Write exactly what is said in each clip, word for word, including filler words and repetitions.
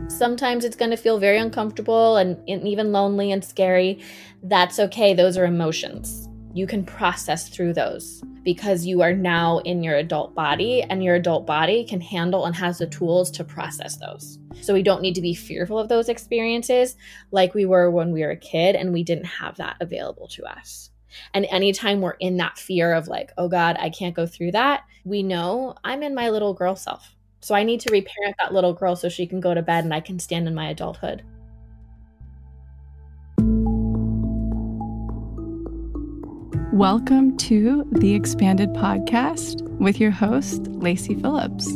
Sometimes it's going to feel very uncomfortable and, and even lonely and scary. That's okay. Those are emotions. You can process through those because you are now in your adult body, and your adult body can handle and has the tools to process those. So we don't need to be fearful of those experiences like we were when we were a kid and we didn't have that available to us. And anytime we're in that fear of like, oh God, I can't go through that, we know I'm in my little girl self. So I need to reparent that little girl so she can go to bed and I can stand in my adulthood. Welcome to the Expanded Podcast with your host, Lacey Phillips.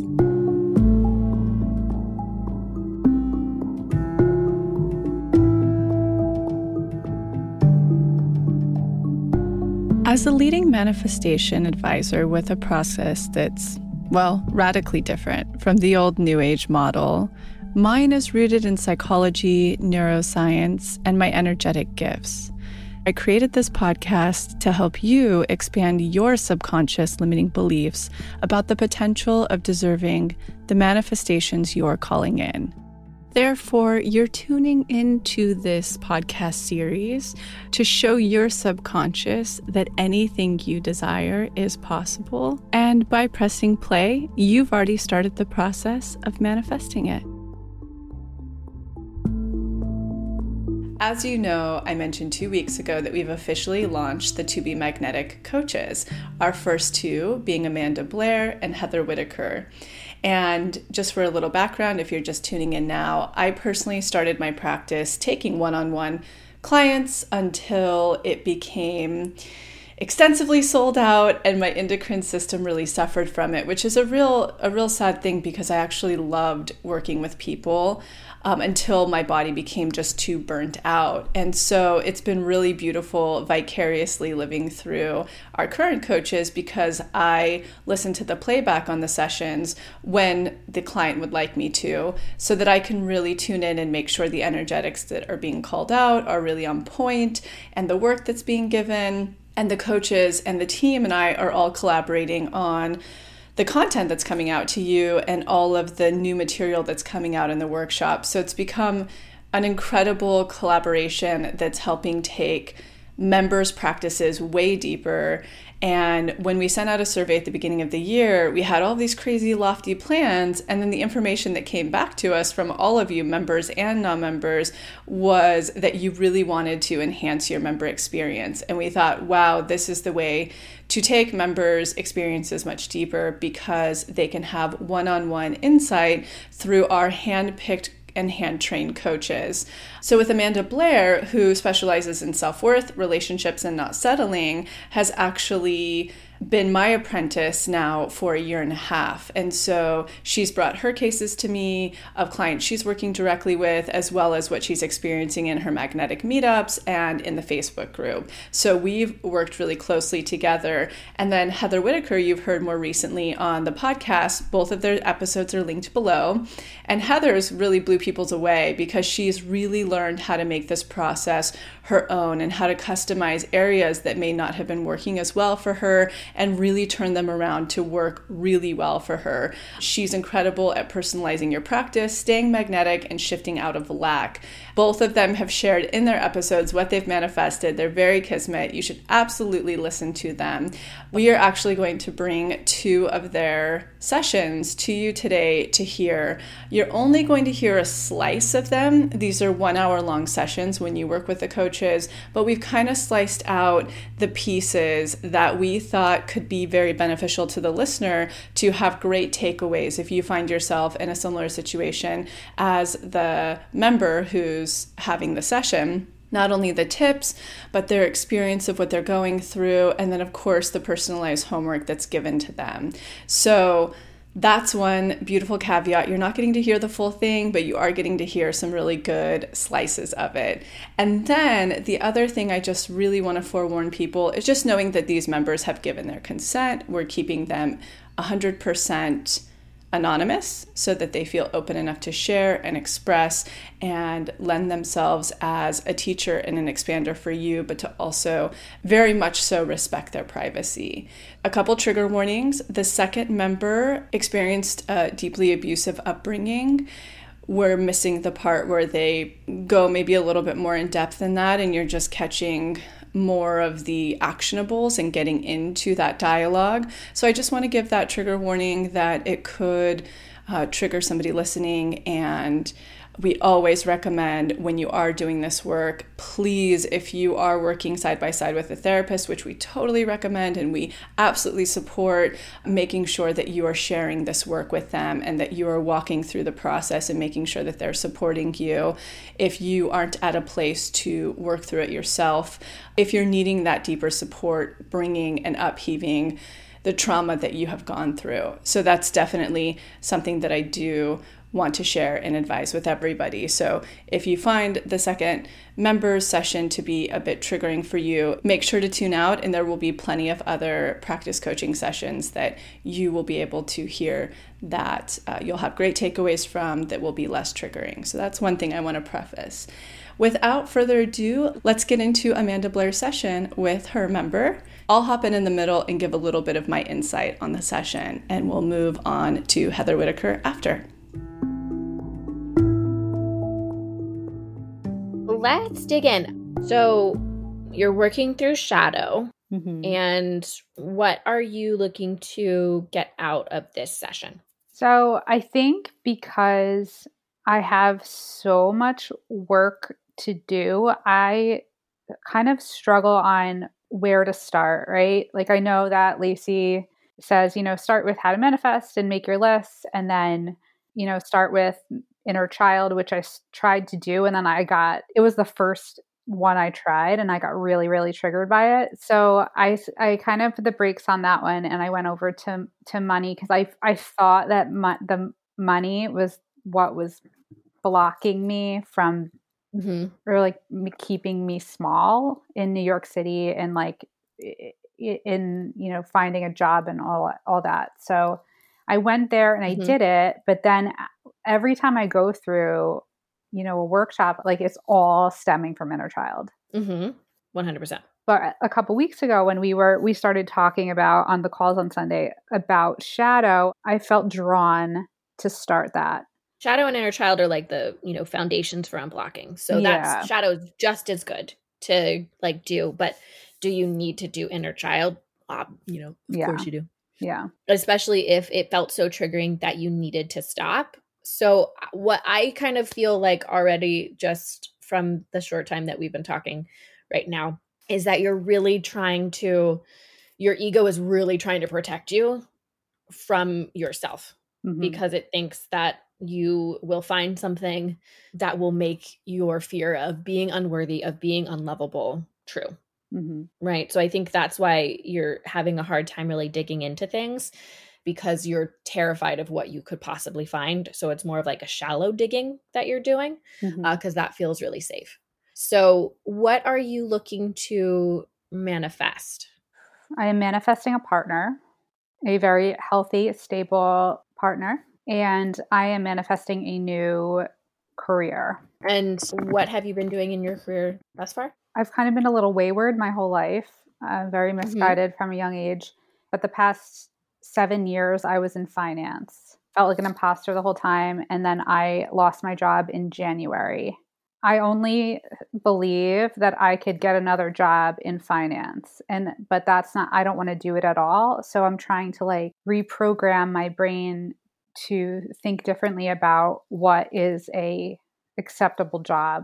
As a leading manifestation advisor with a process that's, well, radically different from the old New Age model, mine is rooted in psychology, neuroscience, and my energetic gifts. I created this podcast to help you expand your subconscious limiting beliefs about the potential of deserving the manifestations you're calling in. Therefore, you're tuning into this podcast series to show your subconscious that anything you desire is possible. And by pressing play, you've already started the process of manifesting it. As you know, I mentioned two weeks ago that we've officially launched the To Be Magnetic coaches, our first two being Amanda Blair and Heather Whitaker. And just for a little background, if you're just tuning in now, I personally started my practice taking one-on-one clients until it became extensively sold out and my endocrine system really suffered from it, which is a real a real sad thing because I actually loved working with people um, until my body became just too burnt out. And so it's been really beautiful vicariously living through our current coaches because I listen to the playback on the sessions when the client would like me to, so that I can really tune in and make sure the energetics that are being called out are really on point and the work that's being given. And the coaches and the team and I are all collaborating on the content that's coming out to you and all of the new material that's coming out in the workshop. So it's become an incredible collaboration that's helping take members' practices way deeper. And when we sent out a survey at the beginning of the year, we had all these crazy lofty plans. And then the information that came back to us from all of you, members and non-members, was that you really wanted to enhance your member experience. And we thought, wow, this is the way to take members' experiences much deeper because they can have one-on-one insight through our hand-picked and hand-trained coaches. So with Amanda Blair, who specializes in self-worth, relationships, and not settling, has actually been my apprentice now for a year and a half. And so she's brought her cases to me of clients she's working directly with, as well as what she's experiencing in her magnetic meetups and in the Facebook group. So we've worked really closely together. And then Heather Whitaker, you've heard more recently on the podcast. Both of their episodes are linked below. And Heather's really blew people's away because she's really learned how to make this process her own and how to customize areas that may not have been working as well for her and really turn them around to work really well for her. She's incredible at personalizing your practice, staying magnetic, and shifting out of lack. Both of them have shared in their episodes what they've manifested. They're very kismet. You should absolutely listen to them. We are actually going to bring two of their sessions to you today to hear. You're only going to hear a slice of them. These are one hour long sessions when you work with the coaches, but we've kind of sliced out the pieces that we thought could be very beneficial to the listener to have great takeaways if you find yourself in a similar situation as the member who's having the session. Not only the tips, but their experience of what they're going through, and then of course the personalized homework that's given to them. So that's one beautiful caveat. You're not getting to hear the full thing, but you are getting to hear some really good slices of it. And then the other thing I just really want to forewarn people is just knowing that these members have given their consent. We're keeping them one hundred percent anonymous so that they feel open enough to share and express and lend themselves as a teacher and an expander for you, but to also very much so respect their privacy. A couple trigger warnings. The second member experienced a deeply abusive upbringing, we're missing the part where they go maybe a little bit more in depth than that, and you're just catching more of the actionables and getting into that dialogue. So I just want to give that trigger warning that it could uh, trigger somebody listening. And we always recommend, when you are doing this work, please, if you are working side by side with a therapist, which we totally recommend and we absolutely support, making sure that you are sharing this work with them and that you are walking through the process and making sure that they're supporting you. If you aren't at a place to work through it yourself, if you're needing that deeper support, bringing and upheaving the trauma that you have gone through. So that's definitely something that I do want to share and advise with everybody. So if you find the second members session to be a bit triggering for you, make sure to tune out, and there will be plenty of other practice coaching sessions that you will be able to hear that uh, you'll have great takeaways from that will be less triggering. So that's one thing I want to preface. Without further ado, let's get into Amanda Blair's session with her member. I'll hop in in the middle and give a little bit of my insight on the session, and we'll move on to Heather Whitaker after. Let's dig in. So you're working through shadow, Mm-hmm. and what are you looking to get out of this session? So I think because I have so much work to do, I kind of struggle on where to start, right? Like I know that Lacey says, you know, start with how to manifest and make your lists, and then, you know, start with inner child, which I s- tried to do. And then I got, it was the first one I tried and I got really, really triggered by it. So I, s- I kind of put the brakes on that one, and I went over to, to money because I, I thought that mo- the money was what was blocking me from, Mm-hmm. or like me- keeping me small in New York City and like i- i- in, you know, finding a job and all, all that. So I went there and I Mhm. did it, but then every time I go through, you know, a workshop, like it's all stemming from inner child. Mm-hmm. one hundred percent. But a couple weeks ago when we were, we started talking about on the calls on Sunday about shadow, I felt drawn to start that. Shadow and inner child are like the, you know, foundations for unblocking. So Yeah. that's shadow is just as good to like do, but do you need to do inner child? Uh, you know, of Yeah. course you do. Yeah. Especially if it felt so triggering that you needed to stop. So what I kind of feel like already just from the short time that we've been talking right now is that you're really trying to, your ego is really trying to protect you from yourself Mhm. because it thinks that you will find something that will make your fear of being unworthy, of being unlovable true. Mhm. Right. So I think that's why you're having a hard time really digging into things, because you're terrified of what you could possibly find. So it's more of like a shallow digging that you're doing, Mhm. uh, because that feels really safe. So what are you looking to manifest? I am manifesting a partner, a very healthy, stable partner, and I am manifesting a new career. And what have you been doing in your career thus far? I've kind of been a little wayward my whole life, uh, very misguided from a young age. But the past seven years, I was in finance. Felt like an imposter the whole time. And then I lost my job in January. I only believe that I could get another job in finance. And but that's not, I don't want to do it at all. So I'm trying to like reprogram my brain to think differently about what is a acceptable job.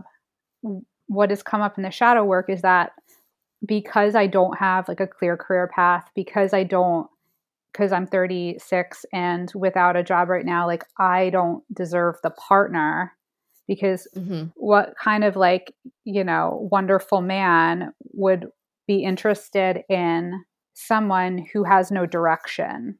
What has come up in the shadow work is that because I don't have like a clear career path, because I don't, because I'm thirty-six and without a job right now, like I don't deserve the partner, because Mm-hmm. what kind of like, you know, wonderful man would be interested in someone who has no direction?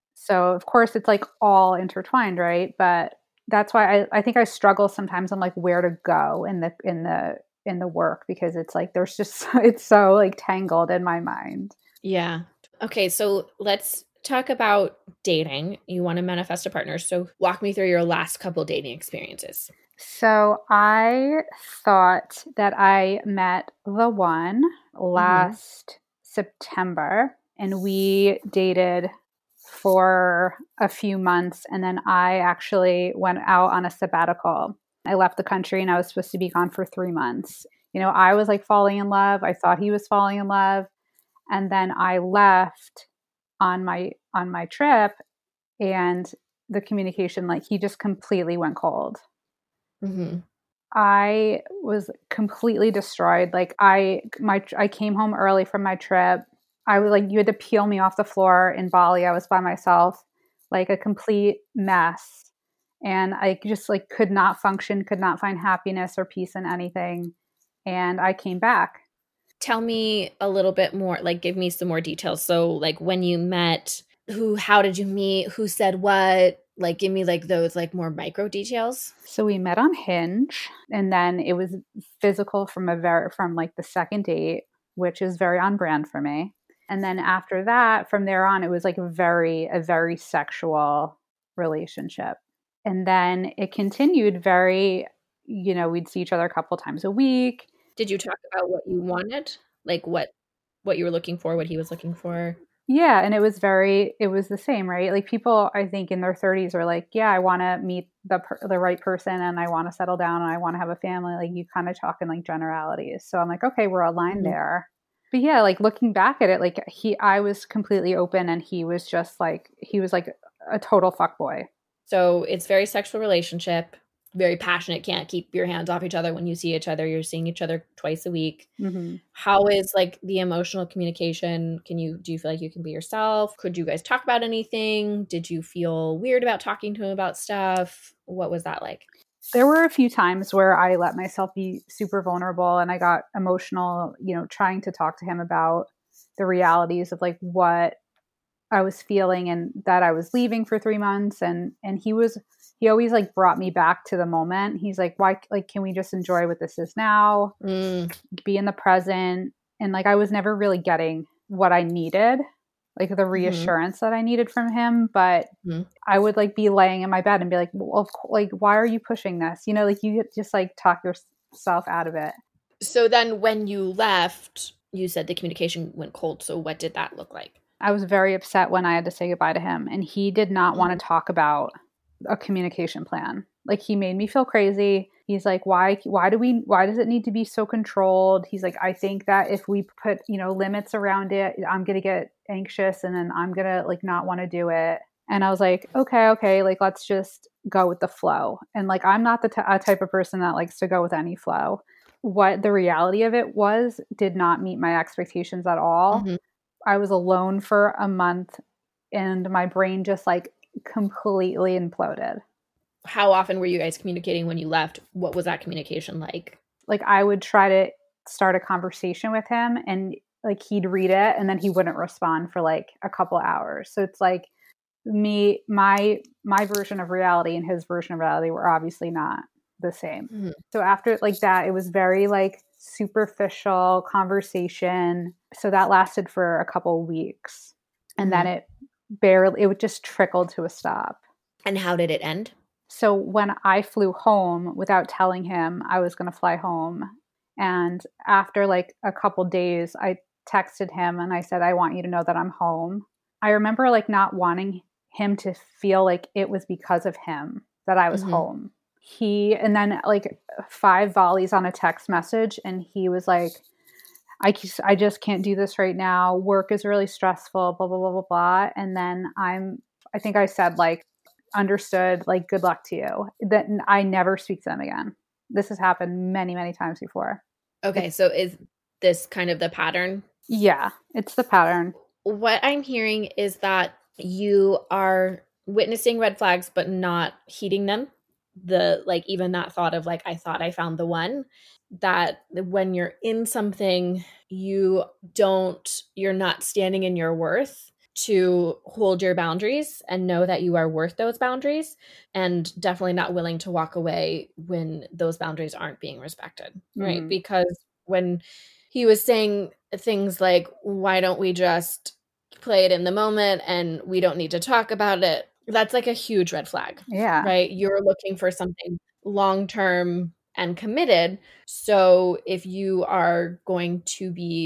So of course it's like all intertwined, right? But that's why I, I think I struggle sometimes on like where to go in the in the in the work, because it's like there's just it's so like tangled in my mind. Yeah. Okay, so let's talk about dating. You want to manifest a partner. So walk me through your last couple dating experiences. So I thought that I met the one last September, and we dated for a few months. And then I actually went out on a sabbatical. I left the country and I was supposed to be gone for three months. You know, I was like falling in love. I thought he was falling in love. And then I left on my on my trip, and the communication, like, he just completely went cold. Mm-hmm. I was completely destroyed. Like I my I came home early from my trip. I was like, you had to peel me off the floor in Bali. I was by myself, like a complete mess. And I just like could not function, could not find happiness or peace in anything. And I came back. Tell me a little bit more, like give me some more details. So like when you met, who, how did you meet? Who said what? Like give me like those like more micro details. So we met on Hinge, and then it was physical from a very, from like the second date, which is very on brand for me. And then after that, from there on, it was like a very, a very sexual relationship. And then it continued very, you know, we'd see each other a couple times a week. Did you talk about what you wanted? Like what, what you were looking for, what he was looking for? Yeah. And it was very, it was the same, right? Like people, I think in their thirties are like, yeah, I want to meet the per- the right person and I want to settle down and I want to have a family. Like you kind of talk in like generalities. So I'm like, okay, we're aligned mm-hmm. there. But yeah, like looking back at it, like he, I was completely open and he was just like, he was like a total fuckboy. So it's very sexual relationship, very passionate, can't keep your hands off each other when you see each other. You're seeing each other twice a week. Mm-hmm. How is like the emotional communication? Can you, do you feel like you can be yourself? Could you guys talk about anything? Did you feel weird about talking to him about stuff? What was that like? There were a few times where I let myself be super vulnerable and I got emotional, you know, trying to talk to him about the realities of like what I was feeling and that I was leaving for three months. And, and he was, he always like brought me back to the moment. He's like, why, like, can we just enjoy what this is now? Mm. Be in the present. And like, I was never really getting what I needed, like the reassurance mm-hmm. that I needed from him. But mm-hmm. I would like be laying in my bed and be like, well, like, why are you pushing this? You know, like you just like talk yourself out of it. So then when you left, you said the communication went cold. So what did that look like? I was very upset when I had to say goodbye to him, and he did not mm-hmm. want to talk about a communication plan. Like he made me feel crazy. He's like, why, why do we, why does it need to be so controlled? He's like, I think that if we put, you know, limits around it, I'm going to get anxious and then I'm going to like not want to do it. And I was like, okay, okay. Like, let's just go with the flow. And like, I'm not the t- a type of person that likes to go with any flow. What the reality of it was did not meet my expectations at all. Mm-hmm. I was alone for a month and my brain just like completely imploded. How often were you guys communicating when you left? What was that communication like? Like I would try to start a conversation with him and like he'd read it and then he wouldn't respond for like a couple hours. So it's like me, my, my version of reality and his version of reality were obviously not the same. Mm-hmm. So after like that, it was very like superficial conversation. So that lasted for a couple weeks. And mm-hmm. then it barely, it would just trickle to a stop. And how did it end? So when I flew home without telling him I was going to fly home, and after like a couple days, I texted him and I said, I want you to know that I'm home. I remember like not wanting him to feel like it was because of him that I was mm-hmm. home. He, and then like five volleys on a text message. And he was like, I, I just can't do this right now. Work is really stressful, blah, blah, blah, blah, blah. And then I'm, I think I said like, understood, like, good luck to you. That I never speak to them again. This has happened many, many times before. Okay. So is this kind of the pattern? Yeah, it's the pattern. What I'm hearing is that you are witnessing red flags, but not heeding them. The, like, even that thought of like, I thought I found the one, that when you're in something, you don't, you're not standing in your worth to hold your boundaries and know that you are worth those boundaries, and definitely not willing to walk away when those boundaries aren't being respected. Mm-hmm. Right. Because when he was saying things like, why don't we just play it in the moment and we don't need to talk about it? That's like a huge red flag. Yeah. Right. You're looking for something long-term and committed. So if you are going to be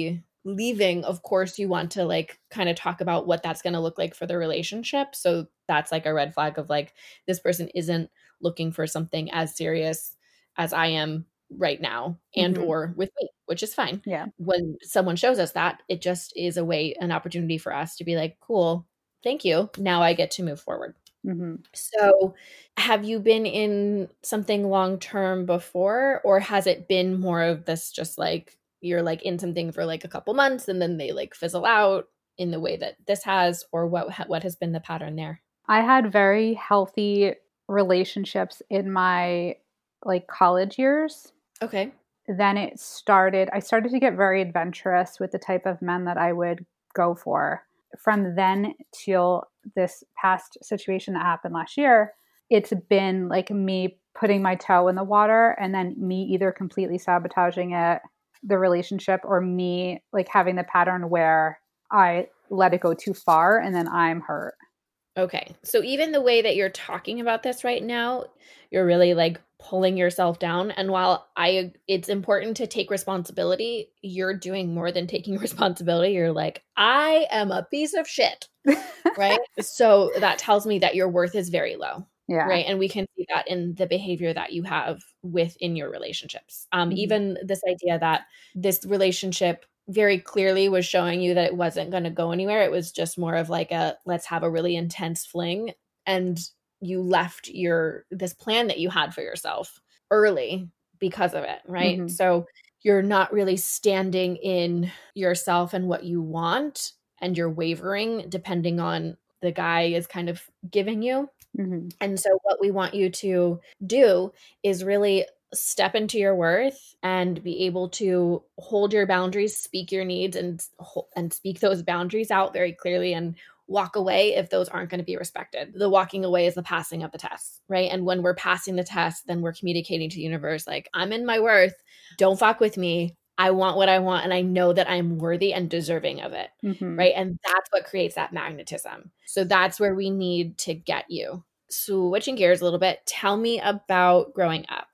leaving, of course, you want to like kind of talk about what that's going to look like for the relationship. So that's like a red flag of like, this person isn't looking for something as serious as I am right now and Mhm. or with me, which is fine. Yeah. When someone shows us that, it just is a way, an opportunity for us to be like, cool, thank you. Now I get to move forward. Mhm. So have you been in something long term before, or has it been more of this just like you're like in something for like a couple months and then they like fizzle out in the way that this has, or what ha- what has been the pattern there? I had very healthy relationships in my like college years. Okay. Then it started, I started to get very adventurous with the type of men that I would go for. From then till this past situation that happened last year, it's been like me putting my toe in the water and then me either completely sabotaging it, the relationship, or me like having the pattern where I let it go too far and then I'm hurt. Okay. So even the way that you're talking about this right now, you're really like pulling yourself down. And while I it's important to take responsibility, you're doing more than taking responsibility. You're like, I am a piece of shit. Right? So that tells me that your worth is very low. Yeah. Right. And we can see that in the behavior that you have within your relationships. Um, Mhm. even this idea that this relationship very clearly was showing you that it wasn't going to go anywhere. It was just more of like a, let's have a really intense fling. And you left your, this plan that you had for yourself early because of it. Right. Mhm. So you're not really standing in yourself and what you want, and you're wavering depending on the guy is kind of giving you. Mhm. And so what we want you to do is really step into your worth and be able to hold your boundaries, speak your needs, and and speak those boundaries out very clearly, and walk away if those aren't going to be respected. The walking away is the passing of the test, right? And when we're passing the test, then we're communicating to the universe like, I'm in my worth. Don't fuck with me. I want what I want, and I know that I'm worthy and deserving of it, Mhm. right? And that's what creates that magnetism. So that's where we need to get you. Switching gears a little bit, tell me about growing up.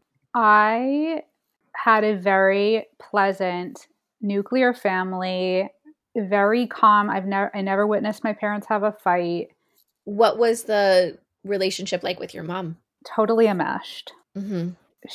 I had a very pleasant nuclear family, very calm. I've never I never witnessed my parents have a fight. What was the relationship like with your mom? Totally enmeshed. Mm-hmm.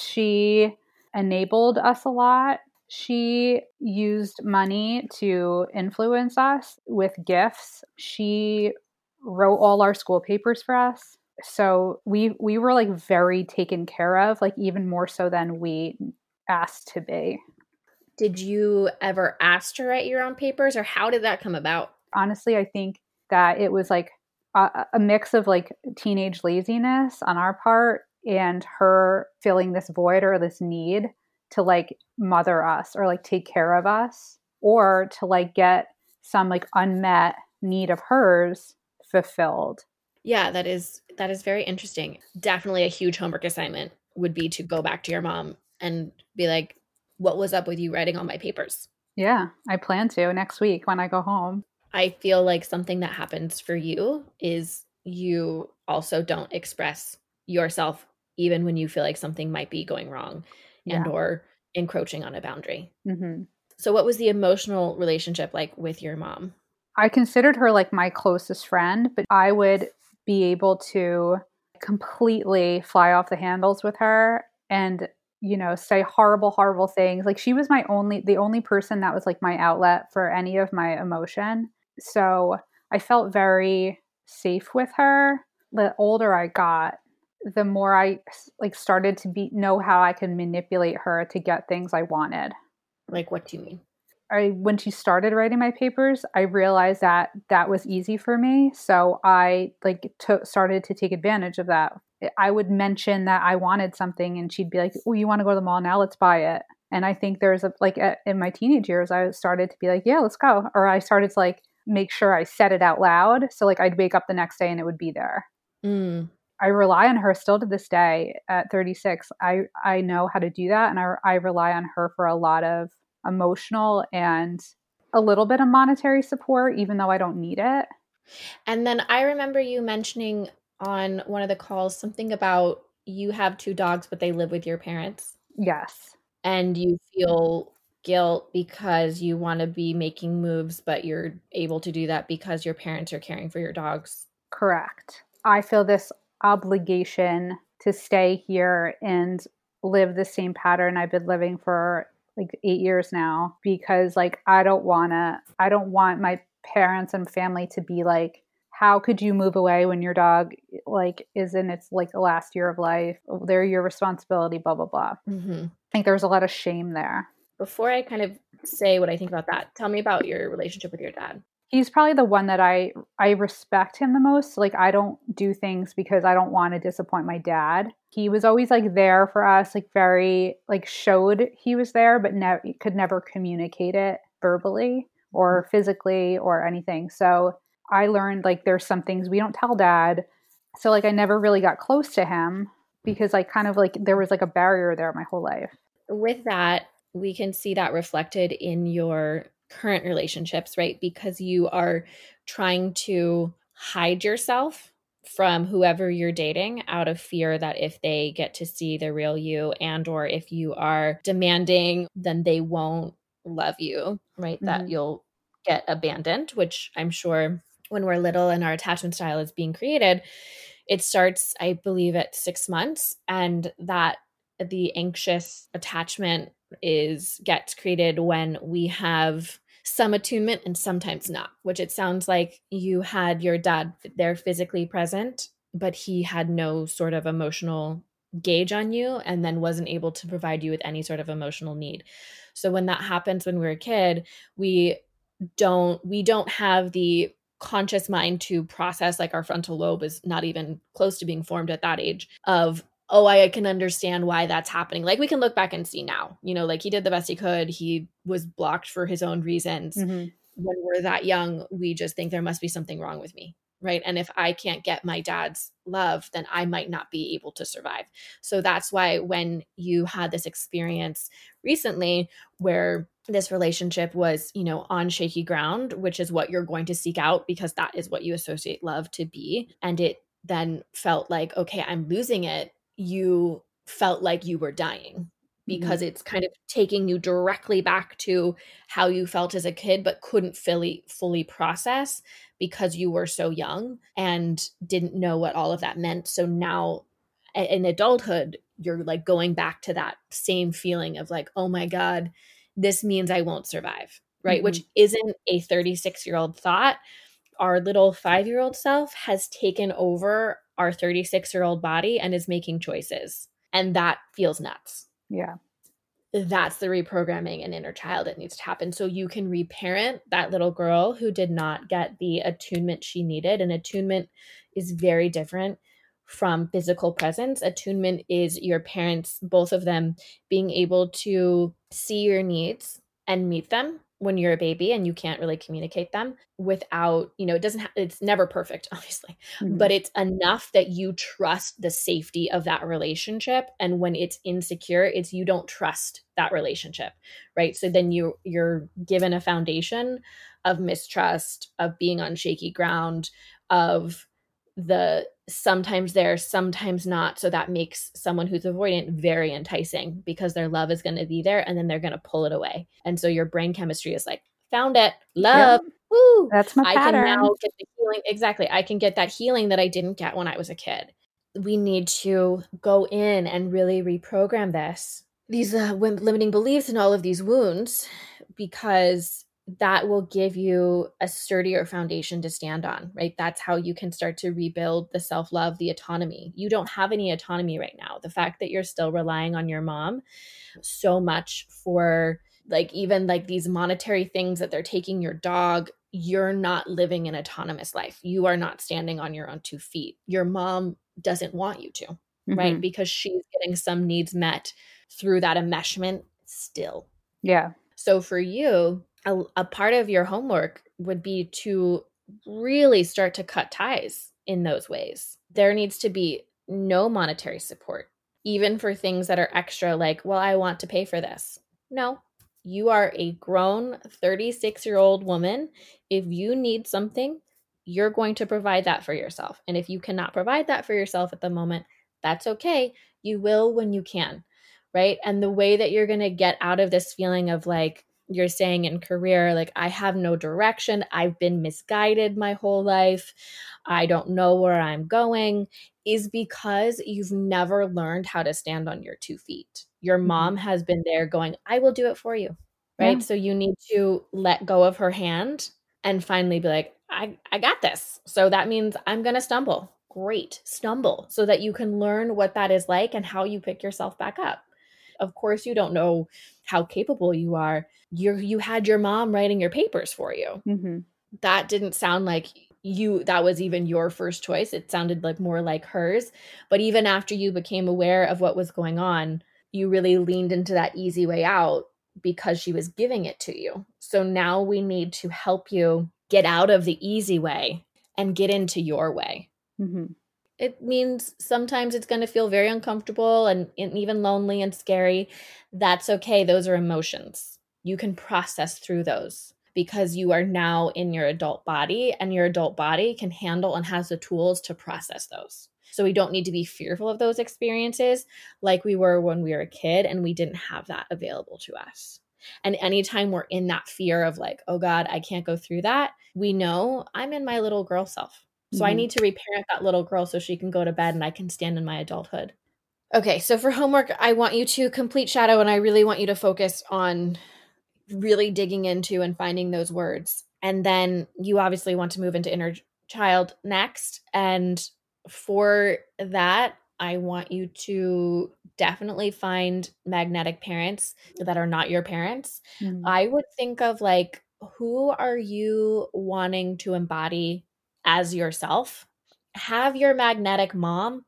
She enabled us a lot. She used money to influence us with gifts. She wrote all our school papers for us. So we we were like very taken care of, like even more so than we asked to be. Did you ever ask to write your own papers, or how did that come about? Honestly, I think that it was like a, a mix of like teenage laziness on our part and her feeling this void or this need to like mother us or like take care of us or to like get some like unmet need of hers fulfilled. Yeah, that is that is very interesting. Definitely a huge homework assignment would be to go back to your mom and be like, what was up with you writing all my papers? Yeah, I plan to next week when I go home. I feel like something that happens for you is you also don't express yourself even when you feel like something might be going wrong and Yeah. or encroaching on a boundary. hmm So what was the emotional relationship like with your mom? I considered her like my closest friend, but I would be able to completely fly off the handles with her and, you know, say horrible, horrible things. Like she was my only, the only person that was like my outlet for any of my emotion. So I felt very safe with her. The older I got, the more I like started to be know how I could manipulate her to get things I wanted. Like, what do you mean? I when she started writing my papers, I realized that that was easy for me. So I like to, started to take advantage of that. I would mention that I wanted something, and she'd be like, "Oh, you want to go to the mall now? Let's buy it." And I think there's a like a, in my teenage years, I started to be like, "Yeah, let's go," or I started to like make sure I said it out loud. So like I'd wake up the next day and it would be there. Mm. I rely on her still to this day at thirty-six. I I know how to do that, and I I rely on her for a lot of emotional and a little bit of monetary support, even though I don't need it. And then I remember you mentioning on one of the calls something about you have two dogs, but they live with your parents. Yes. And you feel guilt because you want to be making moves, but you're able to do that because your parents are caring for your dogs. Correct. I feel this obligation to stay here and live the same pattern I've been living for like eight years now, because like I don't want to I don't want my parents and family to be like, how could you move away when your dog like is in its like the last year of life? They're your responsibility, blah blah blah. Mm-hmm. I think there's a lot of shame there. Before I kind of say what I think about that, tell me about your relationship with your dad. He's probably the one that I I respect him the most. Like I don't do things because I don't want to disappoint my dad. He was always like there for us, like very like showed he was there, but never could never communicate it verbally or physically or anything. So I learned like there's some things we don't tell dad. So like I never really got close to him because like kind of like there was like a barrier there my whole life. With that, we can see that reflected in your current relationships, right? Because you are trying to hide yourself from whoever you're dating out of fear that if they get to see the real you, and or if you are demanding, then they won't love you, right? Mm-hmm. That you'll get abandoned, which I'm sure when we're little and our attachment style is being created, it starts, I believe, at six months. And that the anxious attachment is gets created when we have some attunement and sometimes not, which it sounds like you had your dad there physically present, but he had no sort of emotional gauge on you and then wasn't able to provide you with any sort of emotional need. So when that happens when we're a kid, we don't we don't have the conscious mind to process, like our frontal lobe is not even close to being formed at that age of, oh, I can understand why that's happening. Like we can look back and see now, you know, like he did the best he could. He was blocked for his own reasons. Mm-hmm. When we're that young, we just think there must be something wrong with me, right? And if I can't get my dad's love, then I might not be able to survive. So that's why when you had this experience recently where this relationship was, you know, on shaky ground, which is what you're going to seek out because that is what you associate love to be. And it then felt like, okay, I'm losing it. You felt like you were dying because mm-hmm. it's kind of taking you directly back to how you felt as a kid, but couldn't fully, fully process because you were so young and didn't know what all of that meant. So now in adulthood, you're like going back to that same feeling of like, oh my God, this means I won't survive, right? Mm-hmm. Which isn't a thirty-six-year-old thought. Our little five-year-old self has taken over our thirty-six-year-old body and is making choices. And that feels nuts. Yeah. That's the reprogramming and inner child that needs to happen. So you can reparent that little girl who did not get the attunement she needed. And attunement is very different from physical presence. Attunement is your parents, both of them, being able to see your needs and meet them when you're a baby and you can't really communicate them without, you know, it doesn't, ha- it's never perfect, obviously, mm-hmm. but it's enough that you trust the safety of that relationship. And when it's insecure, it's, you don't trust that relationship, right? So then you, you're given a foundation of mistrust, of being on shaky ground, of the sometimes there, sometimes not. So that makes someone who's avoidant very enticing because their love is going to be there and then they're going to pull it away. And so your brain chemistry is like, found it, love, yep. Woo. That's my pattern. I can now get the healing. Exactly. I can get that healing that I didn't get when I was a kid. We need to go in and really reprogram this, these uh, limiting beliefs and all of these wounds, because that will give you a sturdier foundation to stand on, right? That's how you can start to rebuild the self-love, the autonomy. You don't have any autonomy right now. The fact that you're still relying on your mom so much for like, even like these monetary things that they're taking your dog, you're not living an autonomous life. You are not standing on your own two feet. Your mom doesn't want you to, mm-hmm. right? Because she's getting some needs met through that enmeshment still. Yeah. So for you, A, a part of your homework would be to really start to cut ties in those ways. There needs to be no monetary support, even for things that are extra, like, well, I want to pay for this. No, you are a grown thirty-six-year-old woman. If you need something, you're going to provide that for yourself. And if you cannot provide that for yourself at the moment, that's okay. You will when you can. right? And the way that you're going to get out of this feeling of like, you're saying in career, like, I have no direction. I've been misguided my whole life. I don't know where I'm going, is because you've never learned how to stand on your two feet. Your mom Mm-hmm. has been there going, I will do it for you, right? Yeah. So you need to let go of her hand and finally be like, I, I got this. So that means I'm going to stumble. Great. Stumble so that you can learn what that is like and how you pick yourself back up. Of course, you don't know how capable you are. You you had your mom writing your papers for you. Mm-hmm. That didn't sound like you, that was even your first choice. It sounded like more like hers. But even after you became aware of what was going on, you really leaned into that easy way out because she was giving it to you. So now we need to help you get out of the easy way and get into your way. Mm-hmm. It means sometimes it's going to feel very uncomfortable and, and even lonely and scary. That's okay. Those are emotions. You can process through those because you are now in your adult body, and your adult body can handle and has the tools to process those. So we don't need to be fearful of those experiences like we were when we were a kid and we didn't have that available to us. And anytime we're in that fear of like, oh God, I can't go through that, we know I'm in my little girl self. So Mm-hmm. I need to reparent that little girl so she can go to bed and I can stand in my adulthood. Okay, so for homework, I want you to complete shadow, and I really want you to focus on really digging into and finding those words. And then you obviously want to move into inner child next. And for that, I want you to definitely find magnetic parents that are not your parents. Mm-hmm. I would think of like, who are you wanting to embody as yourself? Have your magnetic mom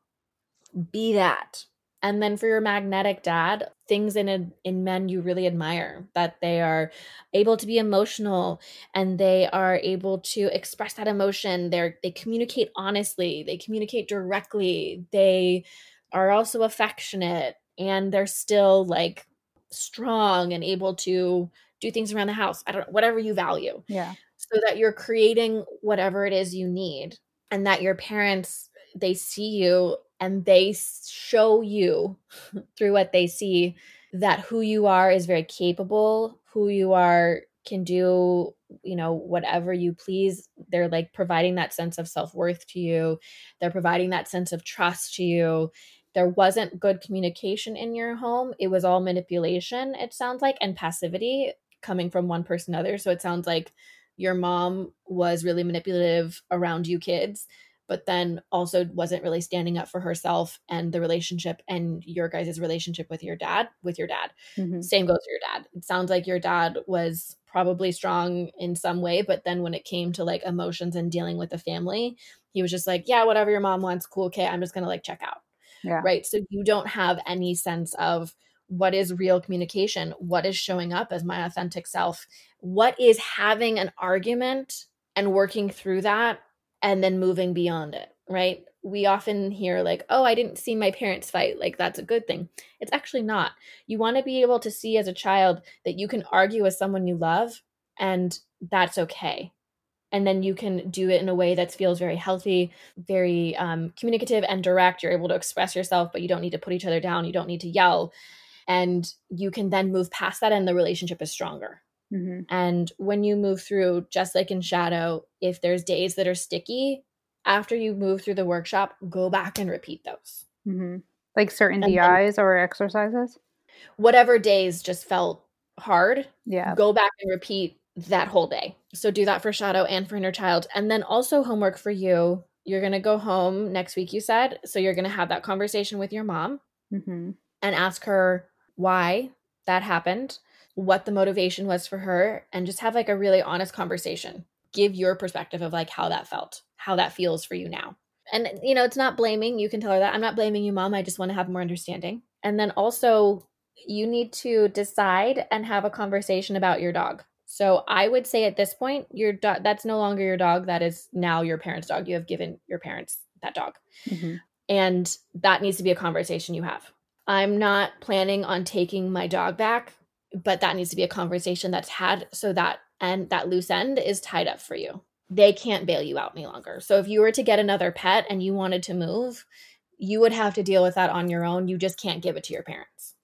be that. And then for your magnetic dad, things in a, in men you really admire, that they are able to be emotional and they are able to express that emotion. They're they communicate honestly, they communicate directly, they are also affectionate, and they're still like strong and able to do things around the house. I don't know, whatever you value. Yeah. So that you're creating whatever it is you need, and that your parents, they see you and they show you through what they see that who you are is very capable, who you are can do, you know, whatever you please. They're like providing that sense of self-worth to you. They're providing that sense of trust to you. There wasn't good communication in your home. It was all manipulation, it sounds like, and passivity coming from one person to another. So it sounds like your mom was really manipulative around you kids, but then also wasn't really standing up for herself and the relationship and your guys' relationship with your dad, with your dad. Mm-hmm. Same goes for your dad. It sounds like your dad was probably strong in some way, but then when it came to like emotions and dealing with the family, he was just like, yeah, whatever your mom wants, cool, okay, I'm just going to like check out. Yeah. Right. So you don't have any sense of what is real communication, what is showing up as my authentic self, what is having an argument and working through that and then moving beyond it, right? We often hear like, oh, I didn't see my parents fight. Like, that's a good thing. It's actually not. You want to be able to see as a child that you can argue with someone you love, and that's okay. And then you can do it in a way that feels very healthy, very um, communicative and direct. You're able to express yourself, but you don't need to put each other down. You don't need to yell. And you can then move past that and the relationship is stronger. Mm-hmm. And when you move through, just like in shadow, if there's days that are sticky, after you move through the workshop, go back and repeat those. Mm-hmm. Like certain And D Is or exercises? Whatever days just felt hard, Yeah. go back and repeat that whole day. So do that for shadow and for inner child. And then also homework for you. You're going to go home next week, you said. So you're going to have that conversation with your mom Mm-hmm. and ask her why that happened, what the motivation was for her, and just have like a really honest conversation. Give your perspective of like how that felt, how that feels for you now. And, you know, it's not blaming. You can tell her that I'm not blaming you, mom. I just want to have more understanding. And then also you need to decide and have a conversation about your dog. So I would say at this point, your dog, that's no longer your dog. That is now your parents' dog. You have given your parents that dog. Mm-hmm. And that needs to be a conversation you have. I'm not planning on taking my dog back, but that needs to be a conversation that's had so that and that loose end is tied up for you. They can't bail you out any longer. So if you were to get another pet and you wanted to move, you would have to deal with that on your own. You just can't give it to your parents.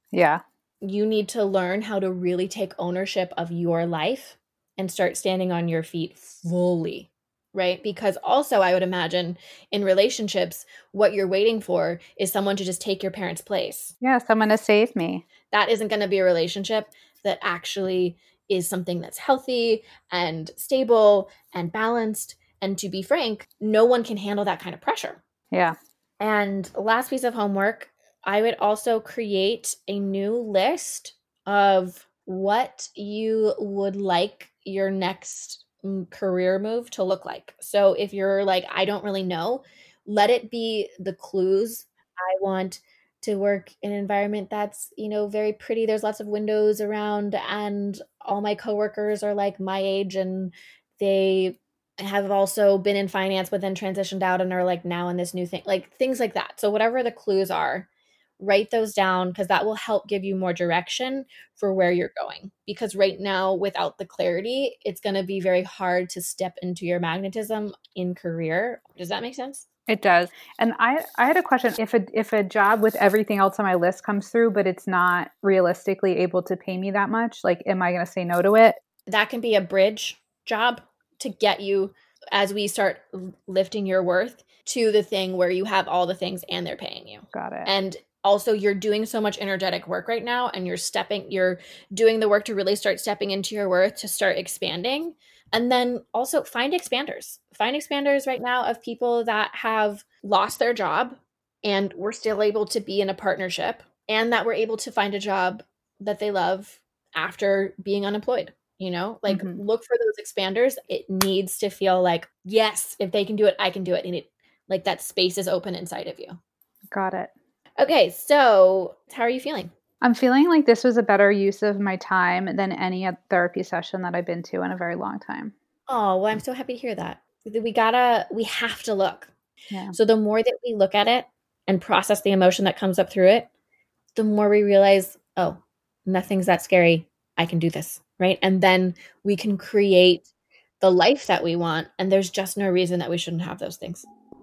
Yeah. You need to learn how to really take ownership of your life and start standing on your feet fully, right? Because also I would imagine in relationships, what you're waiting for is someone to just take your parents' place. Yeah, someone to save me. That isn't going to be a relationship that actually is something that's healthy and stable and balanced. And to be frank, no one can handle that kind of pressure. Yeah. And last piece of homework, I would also create a new list of what you would like your next career move to look like. So if you're like, I don't really know, let it be the clues. I want to work in an environment that's, you know, very pretty. There's lots of windows around and all my coworkers are like my age and they have also been in finance but then transitioned out and are like now in this new thing, like things like that. So whatever the clues are, write those down because that will help give you more direction for where you're going. Because right now, without the clarity, it's going to be very hard to step into your magnetism in career. Does that make sense? It does. And I, I had a question. If a, if a job with everything else on my list comes through, but it's not realistically able to pay me that much, like, am I going to say no to it? That can be a bridge job to get you, as we start lifting your worth, to the thing where you have all the things and they're paying you. Got it. And also you're doing so much energetic work right now and you're stepping, you're doing the work to really start stepping into your worth, to start expanding. And then also find expanders. Find expanders right now of people that have lost their job and we're still able to be in a partnership and that we're able to find a job that they love after being unemployed. You know, like mm-hmm. look for those expanders. It needs to feel like, yes, if they can do it, I can do it. And it, like that space is open inside of you. Got it. Okay. So how are you feeling? I'm feeling like this was a better use of my time than any therapy session that I've been to in a very long time. Oh, well, I'm so happy to hear that. We gotta, we have to look. Yeah. So the more that we look at it and process the emotion that comes up through it, the more we realize, oh, nothing's that scary. I can do this. Right. And then we can create the life that we want. And there's just no reason that we shouldn't have those things.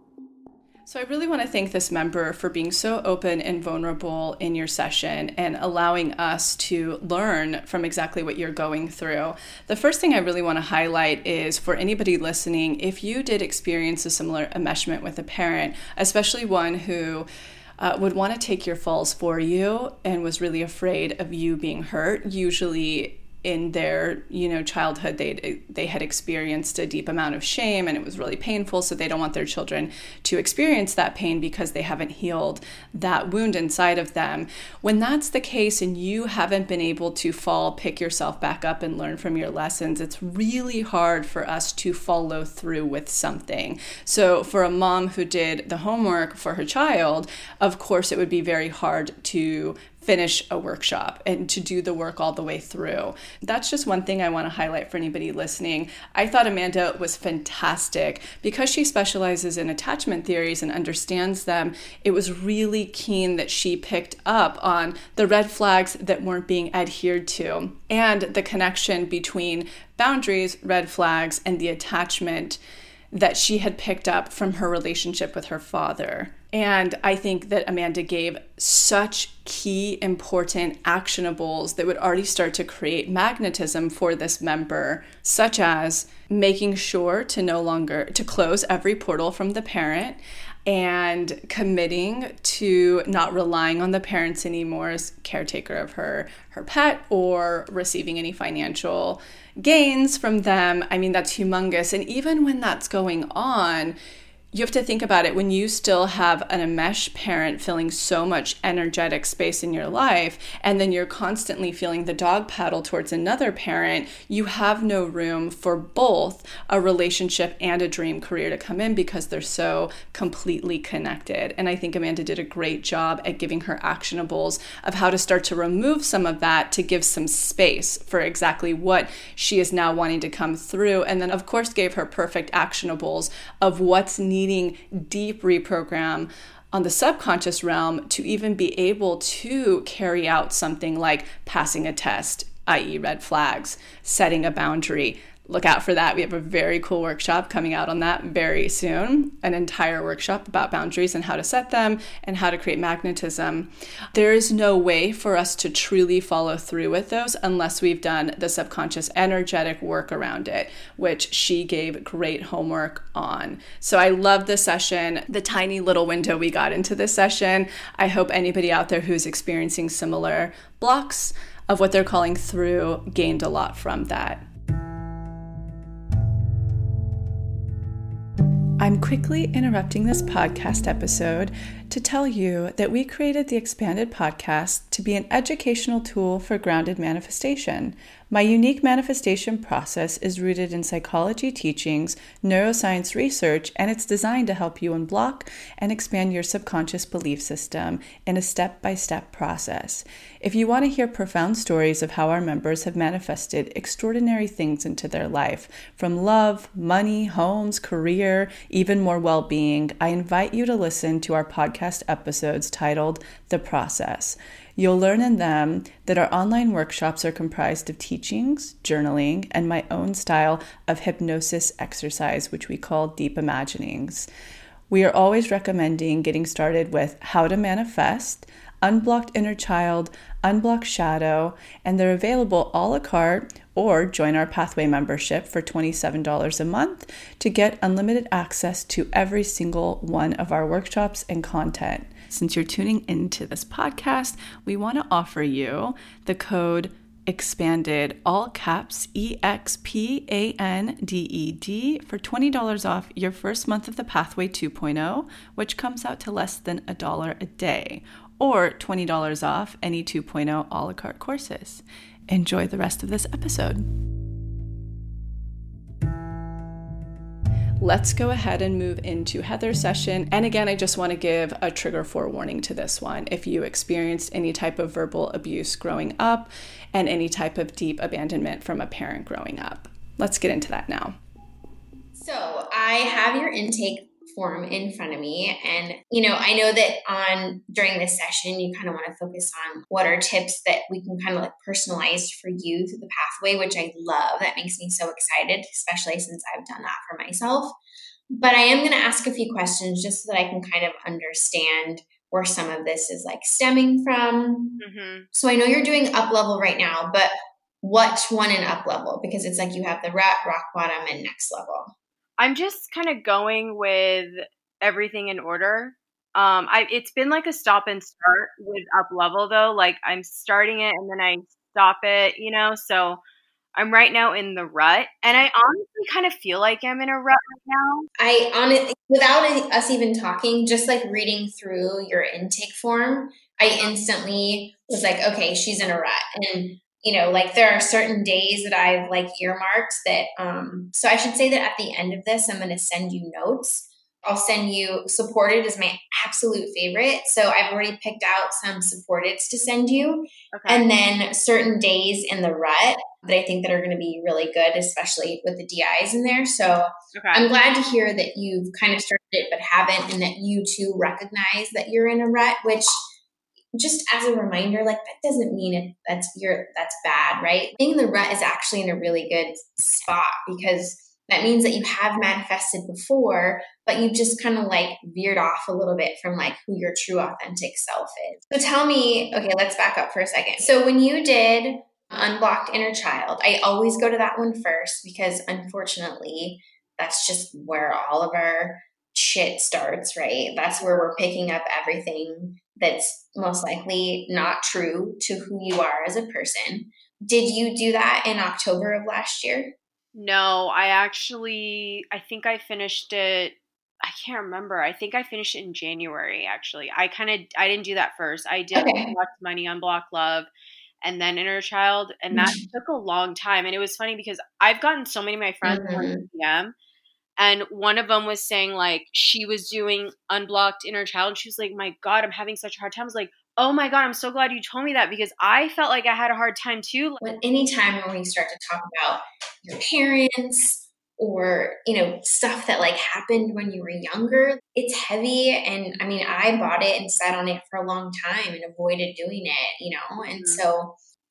So I really want to thank this member for being so open and vulnerable in your session and allowing us to learn from exactly what you're going through. The first thing I really want to highlight is for anybody listening, if you did experience a similar enmeshment with a parent, especially one who Uh, would want to take your falls for you and was really afraid of you being hurt, usually in their, you know, childhood, they they had experienced a deep amount of shame and it was really painful. So they don't want their children to experience that pain because they haven't healed that wound inside of them. When that's the case and you haven't been able to fall, pick yourself back up and learn from your lessons, it's really hard for us to follow through with something. So for a mom who did the homework for her child, of course, it would be very hard to finish a workshop and to do the work all the way through. That's just one thing I want to highlight for anybody listening. I thought Amanda was fantastic because she specializes in attachment theories and understands them. It was really keen that she picked up on the red flags that weren't being adhered to and the connection between boundaries, red flags, and the attachment that she had picked up from her relationship with her father. And I think that Amanda gave such key, important actionables that would already start to create magnetism for this member, such as making sure to no longer, to close every portal from the parent and committing to not relying on the parents anymore as caretaker of her, her pet or receiving any financial gains from them. I mean, that's humongous. And even when that's going on, you have to think about it. When you still have an enmeshed parent filling so much energetic space in your life, and then you're constantly feeling the dog paddle towards another parent, you have no room for both a relationship and a dream career to come in because they're so completely connected. And I think Amanda did a great job at giving her actionables of how to start to remove some of that to give some space for exactly what she is now wanting to come through. And then, of course, gave her perfect actionables of what's needed deep reprogram on the subconscious realm to even be able to carry out something like passing a test, that is red flags, setting a boundary. look out for that. We have a very cool workshop coming out on that very soon, an entire workshop about boundaries and how to set them and how to create magnetism. There is no way for us to truly follow through with those unless we've done the subconscious energetic work around it, which she gave great homework on. So I love this session, the tiny little window we got into this session. I hope anybody out there who's experiencing similar blocks of what they're calling through gained a lot from that. I'm quickly interrupting this podcast episode to tell you that we created the Expanded Podcast to be an educational tool for grounded manifestation. My unique manifestation process is rooted in psychology teachings, neuroscience research, and it's designed to help you unblock and expand your subconscious belief system in a step-by-step process. If you want to hear profound stories of how our members have manifested extraordinary things into their life, from love, money, homes, career, even more well-being, I invite you to listen to our podcast episodes titled The Process. You'll learn in them that our online workshops are comprised of teachings, journaling, and my own style of hypnosis exercise, which we call Deep Imaginings. We are always recommending getting started with how to manifest, unblocked inner child, unblocked shadow, and they're available a la carte, or join our Pathway membership for twenty-seven dollars a month to get unlimited access to every single one of our workshops and content. Since you're tuning into this podcast, we want to offer you the code EXPANDED, all caps, E X P A N D E D, for twenty dollars off your first month of the Pathway two point oh, which comes out to less than a dollar a day, or twenty dollars off any two point oh a la carte courses. Enjoy the rest of this episode. Let's go ahead and move into Heather's session. And again, I just want to give a trigger forewarning to this one. If you experienced any type of verbal abuse growing up and any type of deep abandonment from a parent growing up. Let's get into that now. So I have your intake form in front of me. And, you know, I know that on during this session, you kind of want to focus on what are tips that we can kind of like personalize for you through the pathway, which I love. That makes me so excited, especially since I've done that for myself. But I am going to ask a few questions just so that I can kind of understand where some of this is like stemming from. Mm-hmm. So I know you're doing up level right now, but what one in up level? Because it's like you have the rut, rock bottom, and next level. I'm just kind of going with everything in order. Um, I it's been like a stop and start with up level though. Like I'm starting it and then I stop it, you know. So I'm right now in the rut, and I honestly kind of feel like I'm in a rut right now. I honestly, without us even talking, just like reading through your intake form, I instantly was like, okay, she's in a rut, and you know, like there are certain days that I've like earmarked that, um, so I should say that at the end of this, I'm going to send you notes. I'll send you supported is my absolute favorite. So I've already picked out some supporteds to send you. Okay. And then certain days in the rut that I think that are going to be really good, especially with the D Is in there. So okay. I'm glad to hear that you've kind of started it, but haven't, and that you too recognize that you're in a rut, which just as a reminder, like that doesn't mean it that's you're that's bad, right? Being in the rut is actually in a really good spot because that means that you have manifested before, but you've just kind of like veered off a little bit from like who your true authentic self is. So tell me, okay, let's back up for a second. So when you did Unblocked Inner Child, I always go to that one first because unfortunately, that's just where all of our shit starts, right? That's where we're picking up everything that's most likely not true to who you are as a person. Did you do that in October of last year? No, I actually, I think I finished it, I can't remember. I think I finished it in January, actually. I kind of, I didn't do that first. I did okay. Unblocked Money, Unblocked Love, and then Inner Child, and that mm-hmm. took a long time. And it was funny because I've gotten so many of my friends mm-hmm. on D M, and one of them was saying like she was doing Unblocked Inner Child, and she was like, my God, I'm having such a hard time. I was like, oh my God, I'm so glad you told me that because I felt like I had a hard time too. When anytime when we start to talk about your parents or, you know, stuff that like happened when you were younger, it's heavy. And I mean, I bought it and sat on it for a long time and avoided doing it, you know? And mm-hmm. so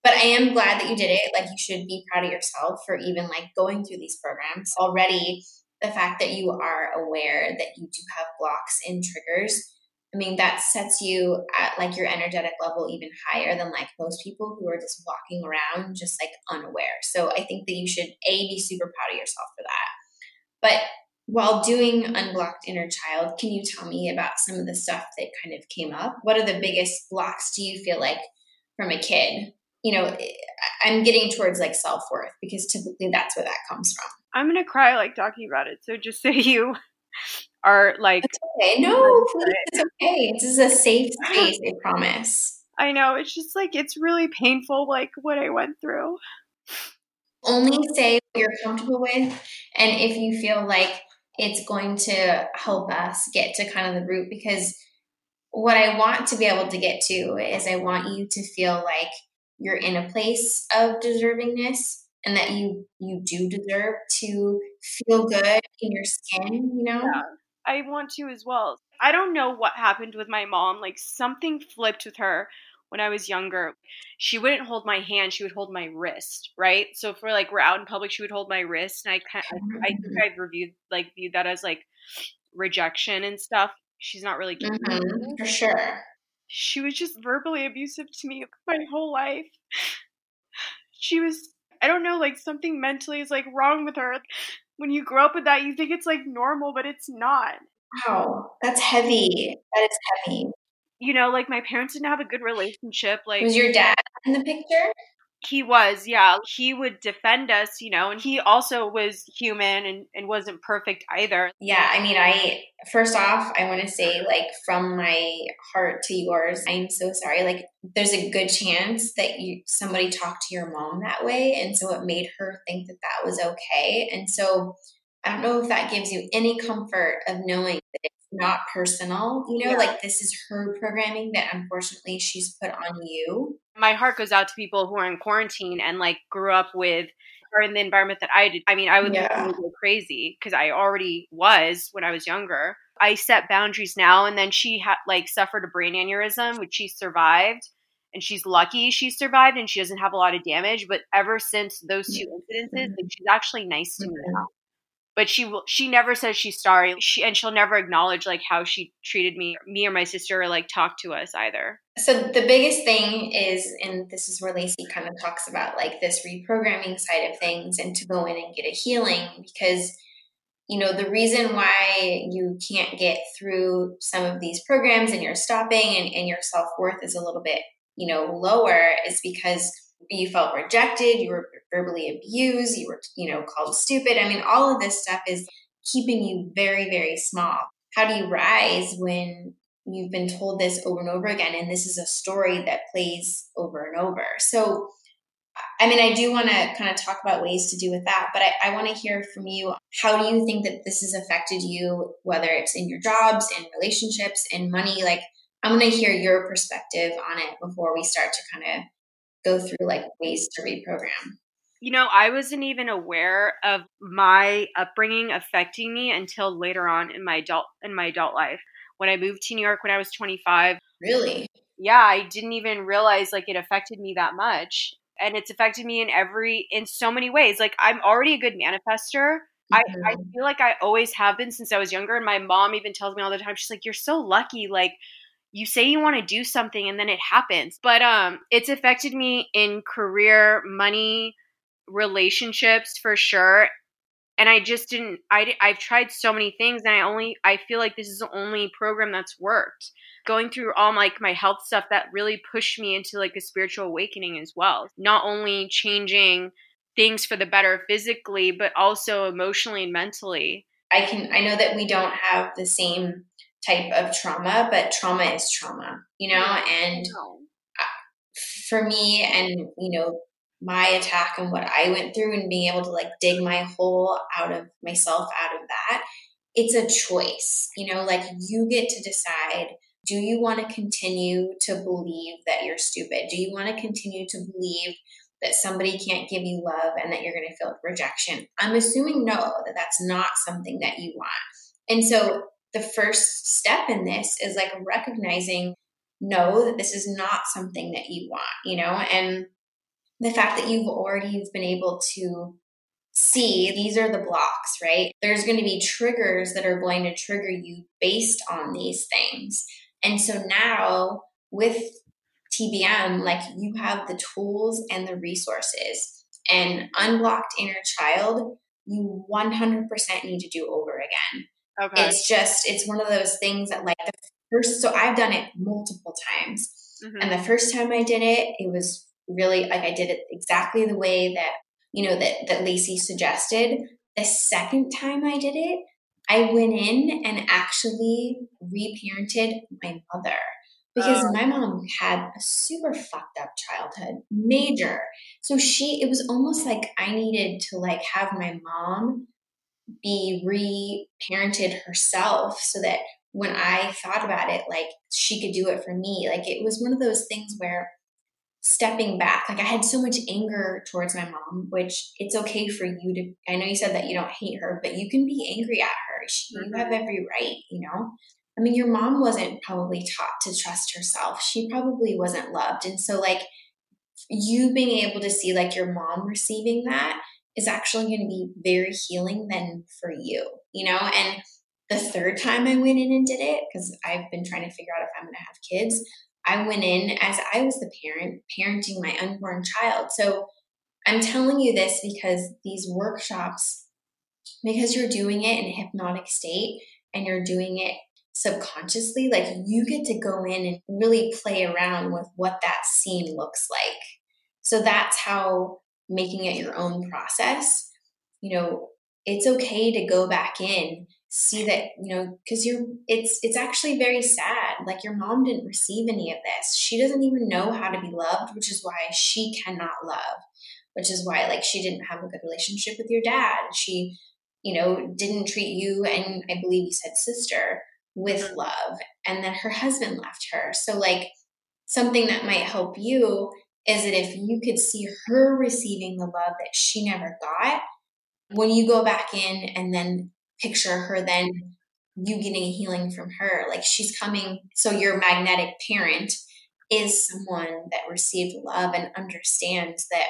But I am glad that you did it. Like, you should be proud of yourself for even like going through these programs already. The fact that you are aware that you do have blocks and triggers, I mean, that sets you at like your energetic level even higher than like most people who are just walking around just like unaware. So I think that you should A, be super proud of yourself for that. But while doing Unblocked Inner Child, can you tell me about some of the stuff that kind of came up? What are the biggest blocks do you feel like from a kid? You know, I'm getting towards like self-worth, because typically that's where that comes from. I'm going to cry like talking about it. So just say you are like. It's okay. No, please, it's okay. This is a safe space, I promise. I know. It's just like, it's really painful, like what I went through. Only say what you're comfortable with. And if you feel like it's going to help us get to kind of the root, because what I want to be able to get to is I want you to feel like you're in a place of deservingness, and that you you do deserve to feel good in your skin, you know? Yeah, I want to as well. I don't know what happened with my mom. Like, something flipped with her when I was younger. She wouldn't hold my hand. She would hold my wrist, right? So if we're like, we're out in public, she would hold my wrist. And I kind I, I think I've reviewed, like, viewed that as like rejection and stuff. She's not really giving mm-hmm, me. For sure. She was just verbally abusive to me my whole life. She was, I don't know, like something mentally is like wrong with her. When you grow up with that, you think it's like normal, but it's not. Wow, that's heavy. That is heavy. You know, like my parents didn't have a good relationship. Like, was your dad in the picture? He was, yeah. He would defend us, you know, and he also was human and, and wasn't perfect either. Yeah, I mean, I, first off, I want to say, like, from my heart to yours, I'm so sorry. Like, there's a good chance that you somebody talked to your mom that way, and so it made her think that that was okay. And so I don't know if that gives you any comfort of knowing that it's not personal, you know, yeah. Like this is her programming that unfortunately she's put on you. My heart goes out to people who are in quarantine and like grew up with or in the environment that I did. I mean, I would yeah. go crazy because I already was when I was younger. I set boundaries now, and then she had like suffered a brain aneurysm, which she survived, and she's lucky she survived and she doesn't have a lot of damage. But ever since those two incidences, like, she's actually nice to me now. But she will, she never says she's sorry. She, and she'll never acknowledge like how she treated me, me or my sister, or like talk to us either. So the biggest thing is, and this is where Lacey kind of talks about like this reprogramming side of things and to go in and get a healing, because, you know, the reason why you can't get through some of these programs and you're stopping and, and your self-worth is a little bit, you know, lower is because you felt rejected, you were verbally abused, you were, you know, called stupid. I mean, all of this stuff is keeping you very, very small. How do you rise when you've been told this over and over again? And this is a story that plays over and over. So, I mean, I do want to kind of talk about ways to do with that, but I, I want to hear from you. How do you think that this has affected you, whether it's in your jobs, in relationships, in money? Like, I want to hear your perspective on it before we start to kind of go through like ways to reprogram. You know, I wasn't even aware of my upbringing affecting me until later on in my adult in my adult life. When I moved to New York when I was twenty-five. Really? Yeah, I didn't even realize like it affected me that much. And it's affected me in every in so many ways. Like, I'm already a good manifester. Mm-hmm. I, I feel like I always have been since I was younger. And my mom even tells me all the time, she's like, you're so lucky. Like, you say you want to do something and then it happens. But um, it's affected me in career, money, relationships for sure. And I just didn't, I, I've tried so many things, and I only, I feel like this is the only program that's worked. Going through all like my health stuff that really pushed me into like a spiritual awakening as well. Not only changing things for the better physically, but also emotionally and mentally. I can, I know that we don't have the same type of trauma, but trauma is trauma, you know, and for me and, you know, my attack and what I went through and being able to like dig my hole out of myself out of that, it's a choice, you know, like you get to decide, do you want to continue to believe that you're stupid? Do you want to continue to believe that somebody can't give you love and that you're going to feel rejection? I'm assuming no, that that's not something that you want. And so the first step in this is like recognizing, no, that this is not something that you want, you know, and the fact that you've already been able to see these are the blocks, right? There's going to be triggers that are going to trigger you based on these things. And so now with T B M, like you have the tools and the resources, and unblocked inner child, you one hundred percent need to do over again. Okay. It's just, it's one of those things that like the first, so I've done it multiple times. Mm-hmm. And the first time I did it, it was really like, I did it exactly the way that, you know, that, that Lacey suggested. The second time I did it, I went in and actually reparented my mother. Because oh. my mom had a super fucked up childhood, major. So she, it was almost like I needed to like have my mom be re-parented herself so that when I thought about it, like she could do it for me. Like it was one of those things where stepping back, like I had so much anger towards my mom, which it's okay for you to, I know you said that you don't hate her, but you can be angry at her. She, mm-hmm. You have every right, you know? I mean, your mom wasn't probably taught to trust herself. She probably wasn't loved. And so like you being able to see like your mom receiving that is actually going to be very healing then for you, you know? And the third time I went in and did it, because I've been trying to figure out if I'm going to have kids, I went in as I was the parent, parenting my unborn child. So I'm telling you this because these workshops, because you're doing it in a hypnotic state and you're doing it subconsciously, like you get to go in and really play around with what that scene looks like. So that's how making it your own process, you know, it's okay to go back in, see that, you know, because you're, it's, it's actually very sad. Like your mom didn't receive any of this. She doesn't even know how to be loved, which is why she cannot love, which is why like she didn't have a good relationship with your dad. She, you know, didn't treat you, and I believe you said sister, with love. And then her husband left her. So like something that might help you is that if you could see her receiving the love that she never got, when you go back in and then picture her, then you getting a healing from her, like she's coming. So your magnetic parent is someone that received love and understands that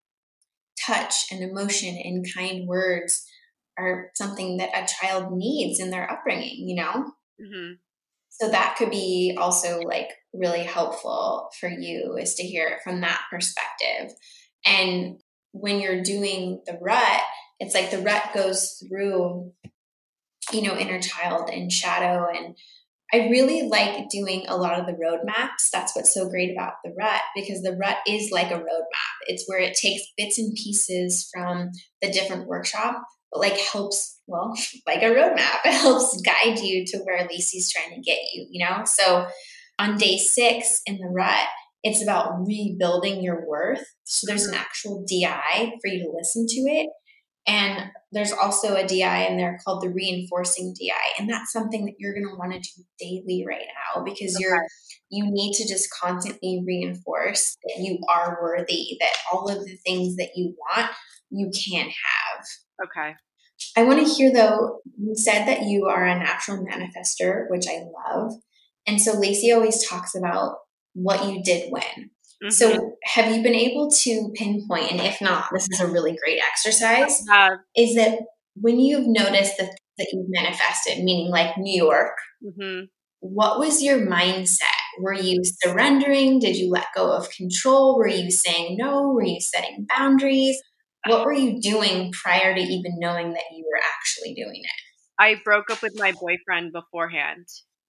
touch and emotion and kind words are something that a child needs in their upbringing, you know? Mm-hmm. So that could be also like really helpful for you, is to hear it from that perspective. And when you're doing the rut, it's like the rut goes through, you know, inner child and shadow. And I really like doing a lot of the roadmaps. That's what's so great about the rut, because the rut is like a roadmap. It's where it takes bits and pieces from the different workshop, but like helps, well, like a roadmap, it helps guide you to where Lacey's trying to get you, you know? So on day six in the rut, it's about rebuilding your worth. So there's an actual D I for you to listen to it. And there's also a D I in there called the reinforcing D I. And that's something that you're going to want to do daily right now, because okay. you're, you need to just constantly reinforce that you are worthy, that all of the things that you want, you can have. Okay. I want to hear though, you said that you are a natural manifester, which I love. And so Lacey always talks about what you did when. Mm-hmm. So have you been able to pinpoint, and if not, this is a really great exercise, uh, is that when you've noticed that, that you've manifested, meaning like New York, mm-hmm. what was your mindset? Were you surrendering? Did you let go of control? Were you saying no? Were you setting boundaries? What were you doing prior to even knowing that you were actually doing it? I broke up with my boyfriend beforehand.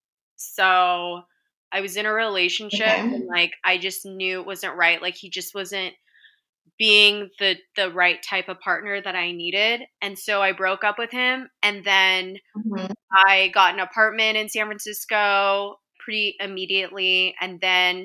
So I was in a relationship okay. and like I just knew it wasn't right. Like he just wasn't being the the right type of partner that I needed. And so I broke up with him, and then mm-hmm. I got an apartment in San Francisco pretty immediately. And then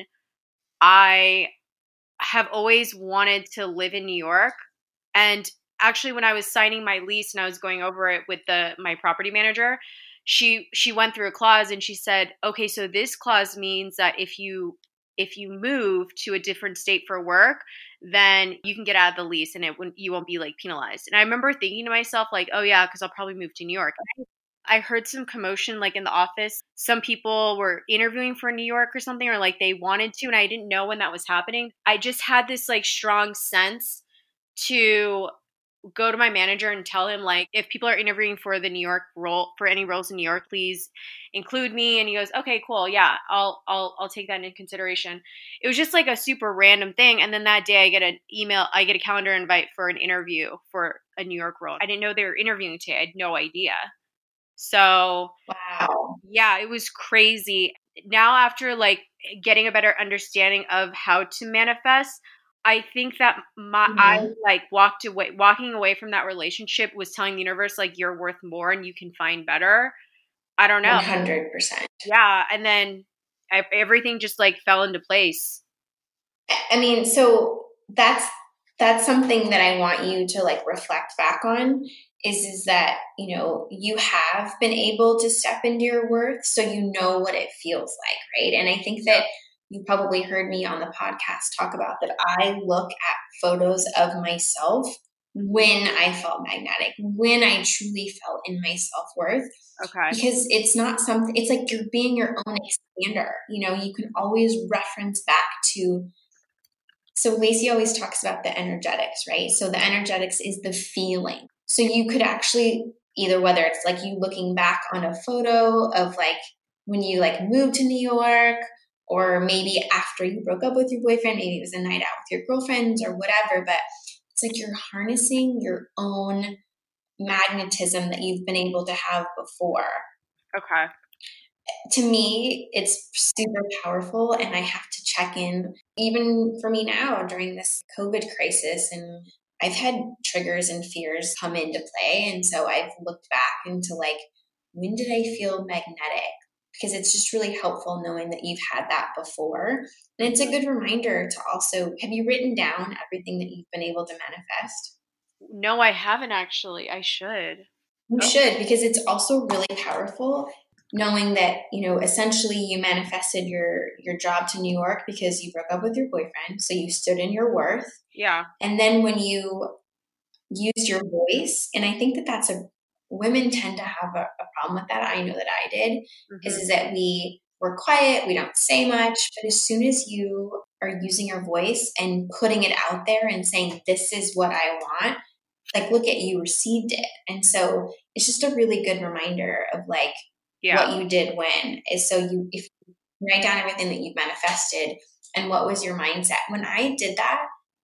I have always wanted to live in New York. And actually when I was signing my lease and I was going over it with the my property manager, She she went through a clause and she said, okay, so this clause means that if you if you move to a different state for work, then you can get out of the lease and it wouldn't, you won't be like penalized. And I remember thinking to myself like, oh yeah, because I'll probably move to New York. I heard some commotion like in the office. Some people were interviewing for New York or something, or like they wanted to, and I didn't know when that was happening. I just had this like strong sense to go to my manager and tell him, like, if people are interviewing for the New York role, for any roles in New York, please include me. And he goes, okay, cool. Yeah, I'll, I'll, I'll take that into consideration. It was just like a super random thing. And then that day I get an email, I get a calendar invite for an interview for a New York role. I didn't know they were interviewing today. I had no idea. So wow. Yeah, it was crazy. Now, after like getting a better understanding of how to manifest, I think that my mm-hmm. I like walked away, walking away from that relationship was telling the universe, like, you're worth more and you can find better. I don't know. one hundred percent. Yeah. And then I, everything just like fell into place. I mean, so that's, that's something that I want you to like reflect back on is, is that, you know, you have been able to step into your worth. So you know what it feels like. Right. And I think that you probably heard me on the podcast talk about that. I look at photos of myself when I felt magnetic, when I truly felt in my self-worth. Okay. Because it's not something, it's like you're being your own expander. You know, you can always reference back to, so Lacey always talks about the energetics, right? So the energetics is the feeling. So you could actually either, whether it's like you looking back on a photo of like when you like moved to New York, or maybe after you broke up with your boyfriend, maybe it was a night out with your girlfriends or whatever, but it's like you're harnessing your own magnetism that you've been able to have before. Okay. To me, it's super powerful, and I have to check in, even for me now during this COVID crisis, and I've had triggers and fears come into play, and so I've looked back into like, when did I feel magnetic? Because it's just really helpful knowing that you've had that before. And it's a good reminder to also, have you written down everything that you've been able to manifest? No, I haven't actually. I should. You oh. should, because it's also really powerful knowing that, you know, essentially you manifested your, your job to New York because you broke up with your boyfriend. So you stood in your worth. Yeah. And then when you use your voice, and I think that that's a, women tend to have a, a problem with that. I know that I did, mm-hmm. is, is that we, we're quiet, we don't say much, but as soon as you are using your voice and putting it out there and saying, this is what I want, like, look at you received it. And so it's just a really good reminder of like yeah. what you did when is so you, if you write down everything that you've manifested and what was your mindset. When I did that,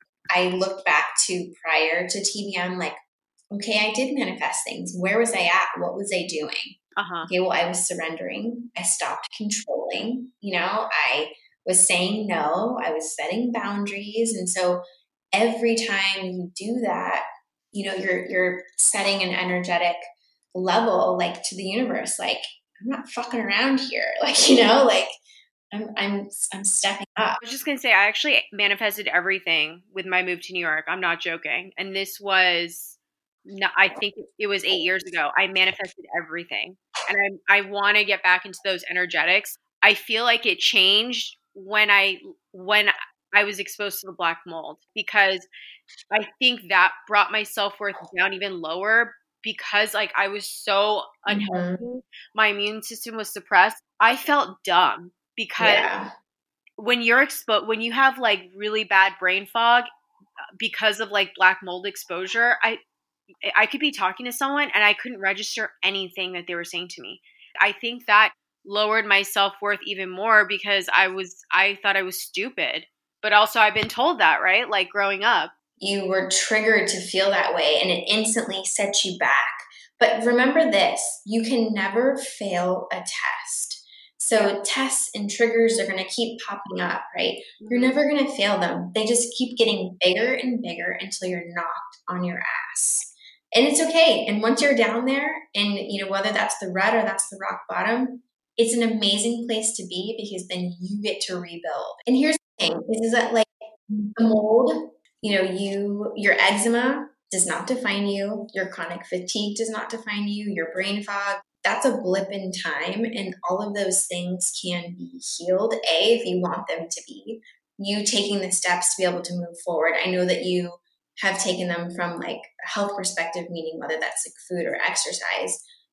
I looked back to prior to T B M, like, okay, I did manifest things. Where was I at? What was I doing? Uh-huh. Okay, well, I was surrendering. I stopped controlling. You know, I was saying no. I was setting boundaries. And so every time you do that, you know, you're you're setting an energetic level, like, to the universe. Like, I'm not fucking around here. Like, you know, like I'm I'm I'm stepping up. I was just gonna say, I actually manifested everything with my move to New York. I'm not joking. And this was. No, I think it was eight years ago. I manifested everything, and I I want to get back into those energetics. I feel like it changed when I when I was exposed to the black mold, because I think that brought my self-worth down even lower, because like I was so unhealthy. Mm-hmm. My immune system was suppressed. I felt dumb because yeah. when you're exposed, when you have like really bad brain fog because of like black mold exposure, I. I could be talking to someone and I couldn't register anything that they were saying to me. I think that lowered my self-worth even more, because I was, I thought I was stupid, but also I've been told that, right? Like growing up. You were triggered to feel that way and it instantly set you back. But remember this, you can never fail a test. So tests and triggers are going to keep popping up, right? You're never going to fail them. They just keep getting bigger and bigger until you're knocked on your ass. And it's okay. And once you're down there, and you know, whether that's the rut or that's the rock bottom, it's an amazing place to be, because then you get to rebuild. And here's the thing, is, is that like the mold, you know, you, your eczema does not define you. Your chronic fatigue does not define you. Your brain fog, that's a blip in time. And all of those things can be healed, A, if you want them to be. You taking the steps to be able to move forward. I know that you have taken them from like a health perspective, meaning whether that's like food or exercise,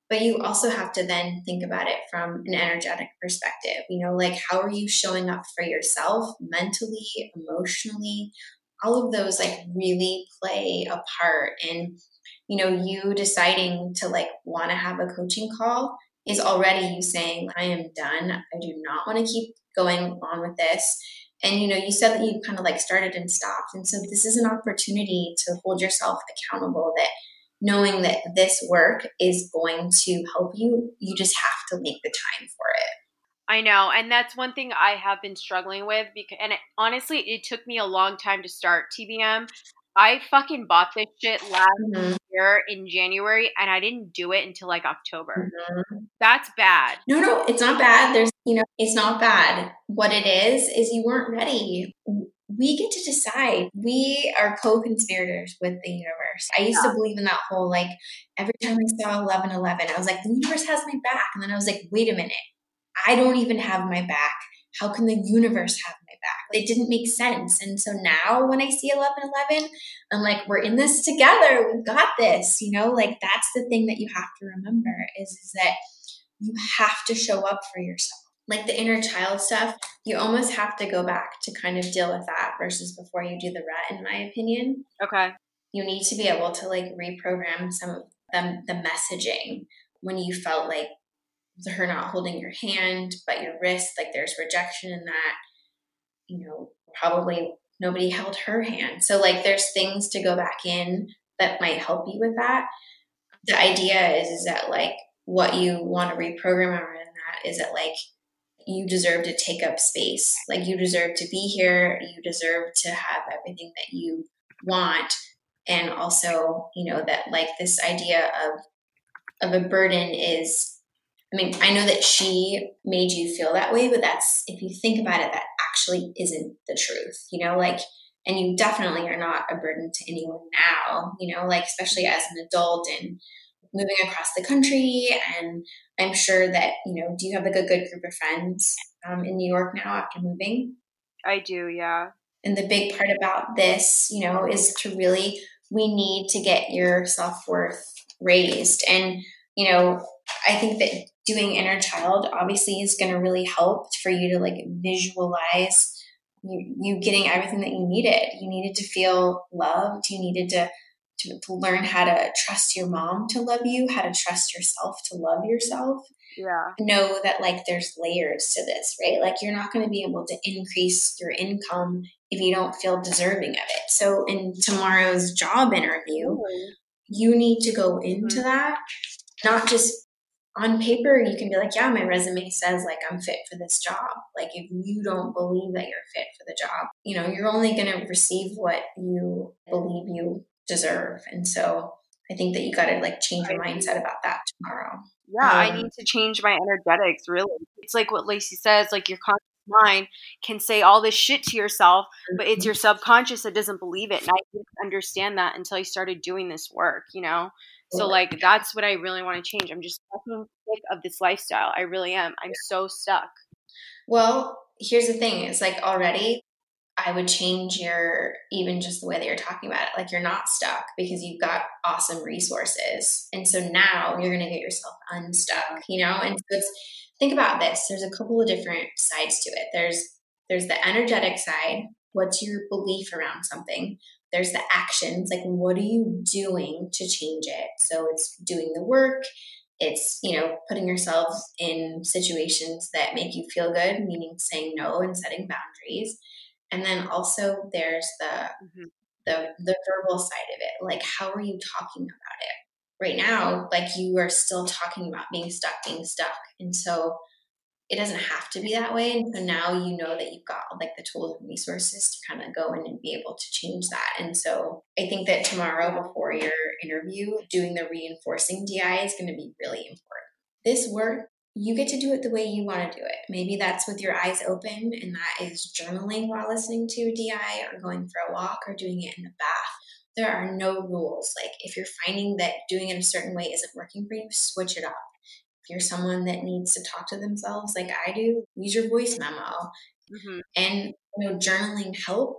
But you also have to then think about it from an energetic perspective. You know, like, how are you showing up for yourself mentally, emotionally? All of those like really play a part in, you know, you deciding to like want to have a coaching call is already you saying, I am done. I do not want to keep going on with this. And, you know, you said that you kind of like started and stopped. And so this is an opportunity to hold yourself accountable, that knowing that this work is going to help you, you just have to make the time for it. I know. And that's one thing I have been struggling with, because, and it, honestly, it took me a long time to start T B M. I fucking bought this shit last mm-hmm. year in January, and I didn't do it until like October. Mm-hmm. That's bad. No, no, it's not bad. There's, you know, it's not bad. What it is, is you weren't ready. We get to decide. We are co-conspirators with the universe. I used yeah. to believe in that whole, like, every time I saw eleven eleven, I was like, the universe has my back. And then I was like, wait a minute. I don't even have my back. How can the universe have my back? It didn't make sense. And so now when I see eleven eleven, I'm like, we're in this together. We've got this. You know, like, that's the thing that you have to remember is, is that you have to show up for yourself. Like the inner child stuff, you almost have to go back to kind of deal with that versus before you do the rut, in my opinion. Okay. You need to be able to like reprogram some of them, the messaging when you felt like her not holding your hand, but your wrist, like there's rejection in that, you know, probably nobody held her hand. So like there's things to go back in that might help you with that. The idea is, is that like what you want to reprogram around that is that like, you deserve to take up space. Like you deserve to be here. You deserve to have everything that you want. And also, you know, that like this idea of, of a burden is, I mean, I know that she made you feel that way, but that's, if you think about it, that actually isn't the truth, you know, like, and you definitely are not a burden to anyone now, you know, like, especially as an adult and moving across the country. And I'm sure that, you know, do you have like a good group of friends um, in New York now after moving? I do, yeah. And the big part about this, you know, is to really, we need to get your self-worth raised. And, you know, I think that doing inner child obviously is going to really help for you to like visualize you, you getting everything that you needed. You needed to feel loved. You needed to To, to learn how to trust your mom to love you, how to trust yourself to love yourself. Yeah. Know that like there's layers to this, right? Like you're not going to be able to increase your income if you don't feel deserving of it. So in tomorrow's job interview, mm-hmm. you need to go into mm-hmm. that, not just on paper. You can be like, yeah, my resume says like I'm fit for this job. Like if you don't believe that you're fit for the job, you know, you're only going to receive what you believe you deserve. And so I think that you got to like change your mindset about that tomorrow. Yeah, um, I need to change my energetics, really. It's like what Lacey says, like your conscious mind can say all this shit to yourself, but it's your subconscious that doesn't believe it. And I didn't understand that until I started doing this work, you know? So like, that's what I really want to change. I'm just fucking sick of this lifestyle. I really am. I'm so stuck. Well, here's the thing. It's like already I would change your, even just the way that you're talking about it. Like you're not stuck because you've got awesome resources. And so now you're going to get yourself unstuck, you know? And so it's, think about this. There's a couple of different sides to it. There's, there's the energetic side. What's your belief around something? There's the actions. Like, what are you doing to change it? So it's doing the work. It's, you know, putting yourself in situations that make you feel good, meaning saying no and setting boundaries. And then also there's the, mm-hmm. the the verbal side of it. Like, how are you talking about it? Right now, like you are still talking about being stuck, being stuck. And so it doesn't have to be that way. And so now you know that you've got like the tools and resources to kind of go in and be able to change that. And so I think that tomorrow before your interview, doing the reinforcing D I is going to be really important. This work, you get to do it the way you want to do it. Maybe that's with your eyes open, and that is journaling while listening to a D I or going for a walk or doing it in the bath. There are no rules. Like if you're finding that doing it a certain way isn't working for you, switch it up. If you're someone that needs to talk to themselves like I do, use your voice memo. Mm-hmm. And, you know, journaling helps,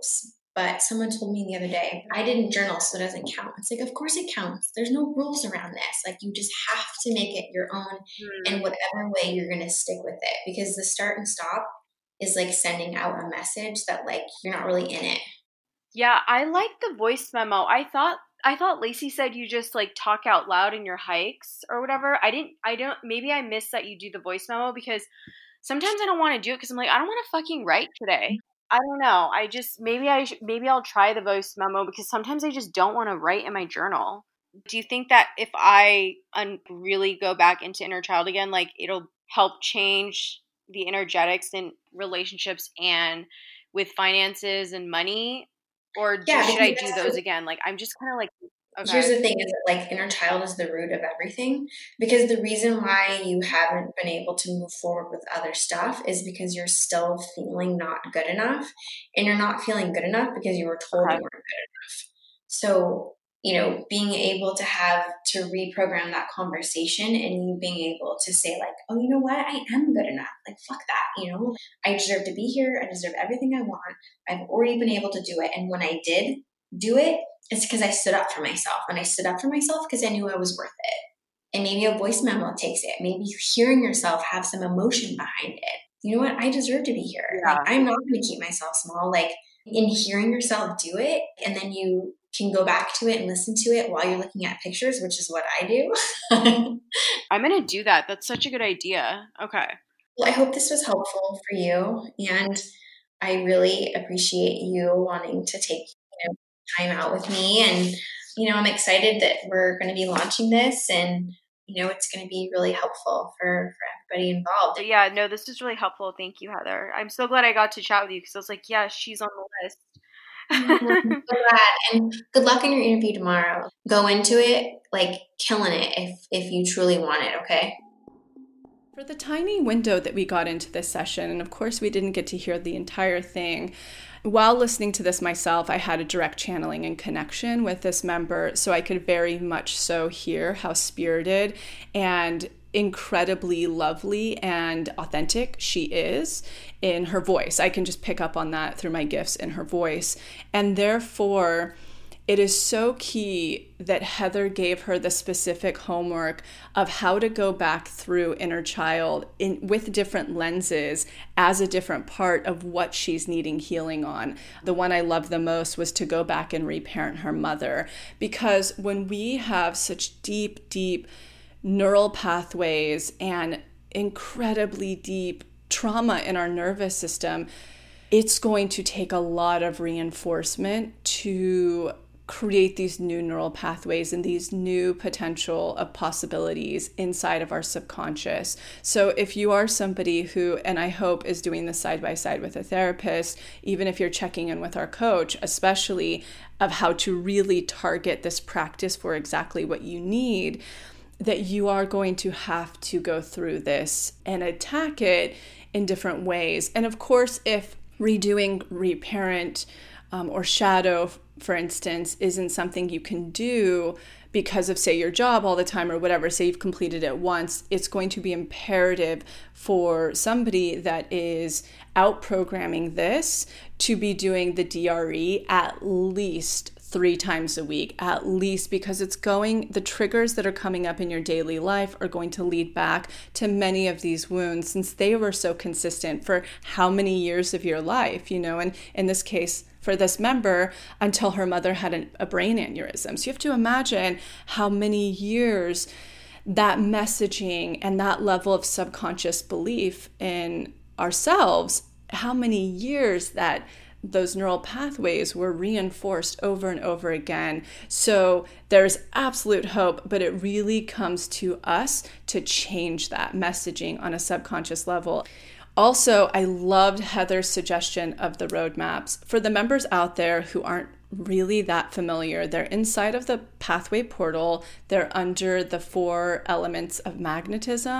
But someone told me the other day, I didn't journal, so it doesn't count. It's like, of course it counts. There's no rules around this. Like, you just have to make it your own mm. in whatever way you're going to stick with it. Because the start and stop is like sending out a message that like you're not really in it. Yeah, I like the voice memo. I thought I thought Lacey said you just like talk out loud in your hikes or whatever. I didn't, I don't, maybe I missed that you do the voice memo because sometimes I don't want to do it because I'm like, I don't want to fucking write today. I don't know. I just, maybe I should, maybe I'll try the voice memo because sometimes I just don't want to write in my journal. Do you think that if I un- really go back into inner child again, like it'll help change the energetics in relationships and with finances and money? Or yeah, should I do those again? Like, I'm just kind of like, okay. Here's the thing is that like inner child is the root of everything, because the reason why you haven't been able to move forward with other stuff is because you're still feeling not good enough, and you're not feeling good enough because you were told okay. you weren't good enough. So, you know, being able to have to reprogram that conversation and you being able to say like, oh, you know what? I am good enough. Like, fuck that. You know, I deserve to be here. I deserve everything I want. I've already been able to do it. And when I did do it, it's because I stood up for myself. And I stood up for myself because I knew I was worth it. And maybe a voice memo takes it. Maybe hearing yourself have some emotion behind it. You know what? I deserve to be here. Yeah. Like, I'm not going to keep myself small. Like, in hearing yourself do it, and then you can go back to it and listen to it while you're looking at pictures, which is what I do. I'm going to do that. That's such a good idea. Okay. Well, I hope this was helpful for you. And I really appreciate you wanting to take you know, time out with me. And, you know, I'm excited that we're going to be launching this, and, you know, it's going to be really helpful for, for everybody involved. Yeah, no, this is really helpful. Thank you, Heather. I'm so glad I got to chat with you because I was like, yeah, she's on the list. I'm so glad. And good luck in your interview tomorrow. Go into it like killing it if if you truly want it, okay? For the tiny window that we got into this session, and of course we didn't get to hear the entire thing, while listening to this myself, I had a direct channeling and connection with this member, so I could very much so hear how spirited and incredibly lovely and authentic she is in her voice. I can just pick up on that through my gifts in her voice. And therefore, it is so key that Heather gave her the specific homework of how to go back through inner child in with different lenses as a different part of what she's needing healing on. The one I loved the most was to go back and reparent her mother, because when we have such deep, deep neural pathways and incredibly deep trauma in our nervous system, it's going to take a lot of reinforcement to create these new neural pathways and these new potential of possibilities inside of our subconscious. So if you are somebody who, and I hope is doing this side by side with a therapist, even if you're checking in with our coach, especially of how to really target this practice for exactly what you need, that you are going to have to go through this and attack it in different ways. And of course, if redoing reparent um, or shadow, for instance, isn't something you can do because of, say, your job all the time or whatever, say you've completed it once, it's going to be imperative for somebody that is out programming this to be doing the D R E at least three times a week, at least, because it's going, the triggers that are coming up in your daily life are going to lead back to many of these wounds, since they were so consistent for how many years of your life, you know, and in this case, for this member, until her mother had an, a brain aneurysm. So you have to imagine how many years that messaging and that level of subconscious belief in ourselves, how many years that those neural pathways were reinforced over and over again. So there's absolute hope, but it really comes to us to change that messaging on a subconscious level. Also, I loved Heather's suggestion of the roadmaps. For the members out there who aren't really that familiar, they're inside of the pathway portal. They're under the four elements of magnetism.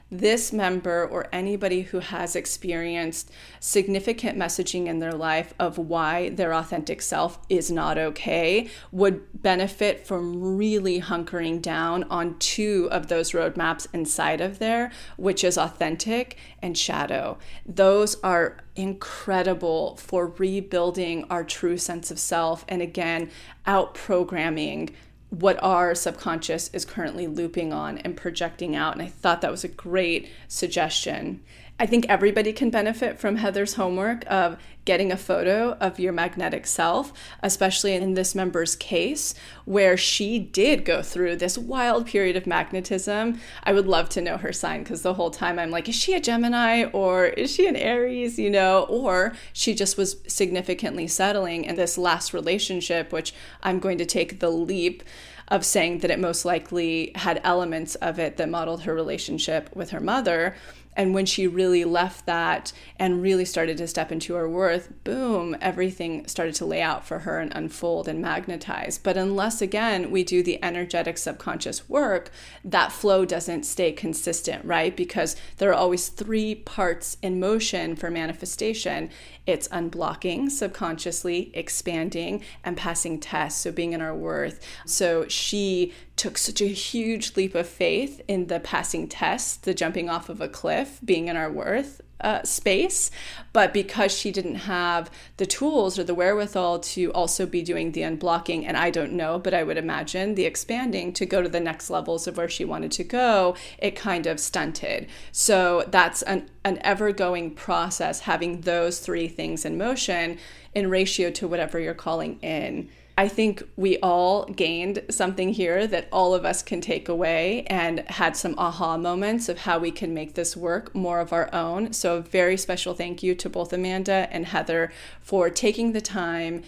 this member or anybody who has experienced significant messaging in their life of why their authentic self is not okay would benefit from really hunkering down on two of those roadmaps inside of there, which is authentic and shadow. Those are incredible for rebuilding our true sense of self and, again, out programming what our subconscious is currently looping on and projecting out. And I thought that was a great suggestion. I think everybody can benefit from Heather's homework of getting a photo of your magnetic self, especially in this member's case, where she did go through this wild period of magnetism. I would love to know her sign, because the whole time I'm like, is she a Gemini or is she an Aries, you know, or she just was significantly settling in this last relationship, which I'm going to take the leap of saying that it most likely had elements of it that modeled her relationship with her mother. And when she really left that and really started to step into her worth, boom, everything started to lay out for her and unfold and magnetize. But unless, again, we do the energetic subconscious work, that flow doesn't stay consistent, right? Because there are always three parts in motion for manifestation. It's unblocking subconsciously, expanding, and passing tests, so being in our worth. So she took such a huge leap of faith in the passing test, the jumping off of a cliff, being in our worth uh, space. But because she didn't have the tools or the wherewithal to also be doing the unblocking, and I don't know, but I would imagine the expanding to go to the next levels of where she wanted to go, it kind of stunted. So that's an, an ever-going process, having those three things in motion in ratio to whatever you're calling in. I think we all gained something here that all of us can take away, and had some aha moments of how we can make this work more of our own. So a very special thank you to both Amanda and Heather for taking the time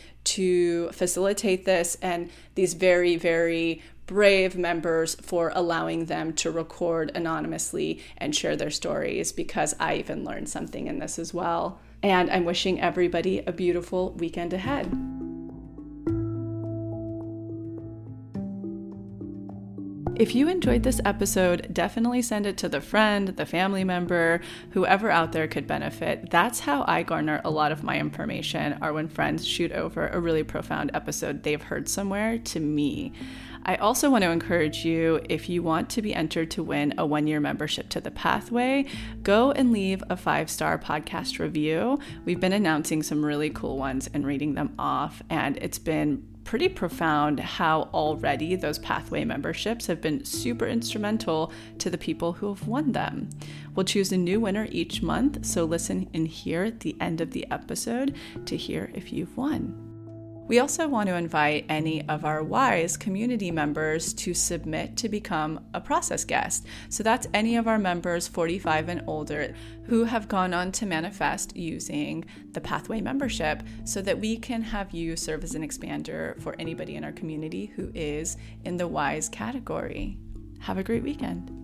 to facilitate this, and these very, very brave members for allowing them to record anonymously and share their stories, because I even learned something in this as well. And I'm wishing everybody a beautiful weekend ahead. If you enjoyed this episode, definitely send it to the friend, the family member, whoever out there could benefit. That's how I garner a lot of my information, are when friends shoot over a really profound episode they've heard somewhere to me. I also want to encourage you, if you want to be entered to win a one-year membership to The Pathway, go and leave a five-star podcast review. We've been announcing some really cool ones and reading them off, and it's been pretty profound how already those Pathway memberships have been super instrumental to the people who have won them. We'll choose a new winner each month, so listen in here at the end of the episode to hear if you've won. We also want to invite any of our WISE community members to submit to become a process guest. So that's any of our members forty-five and older who have gone on to manifest using the Pathway membership, so that we can have you serve as an expander for anybody in our community who is in the WISE category. Have a great weekend.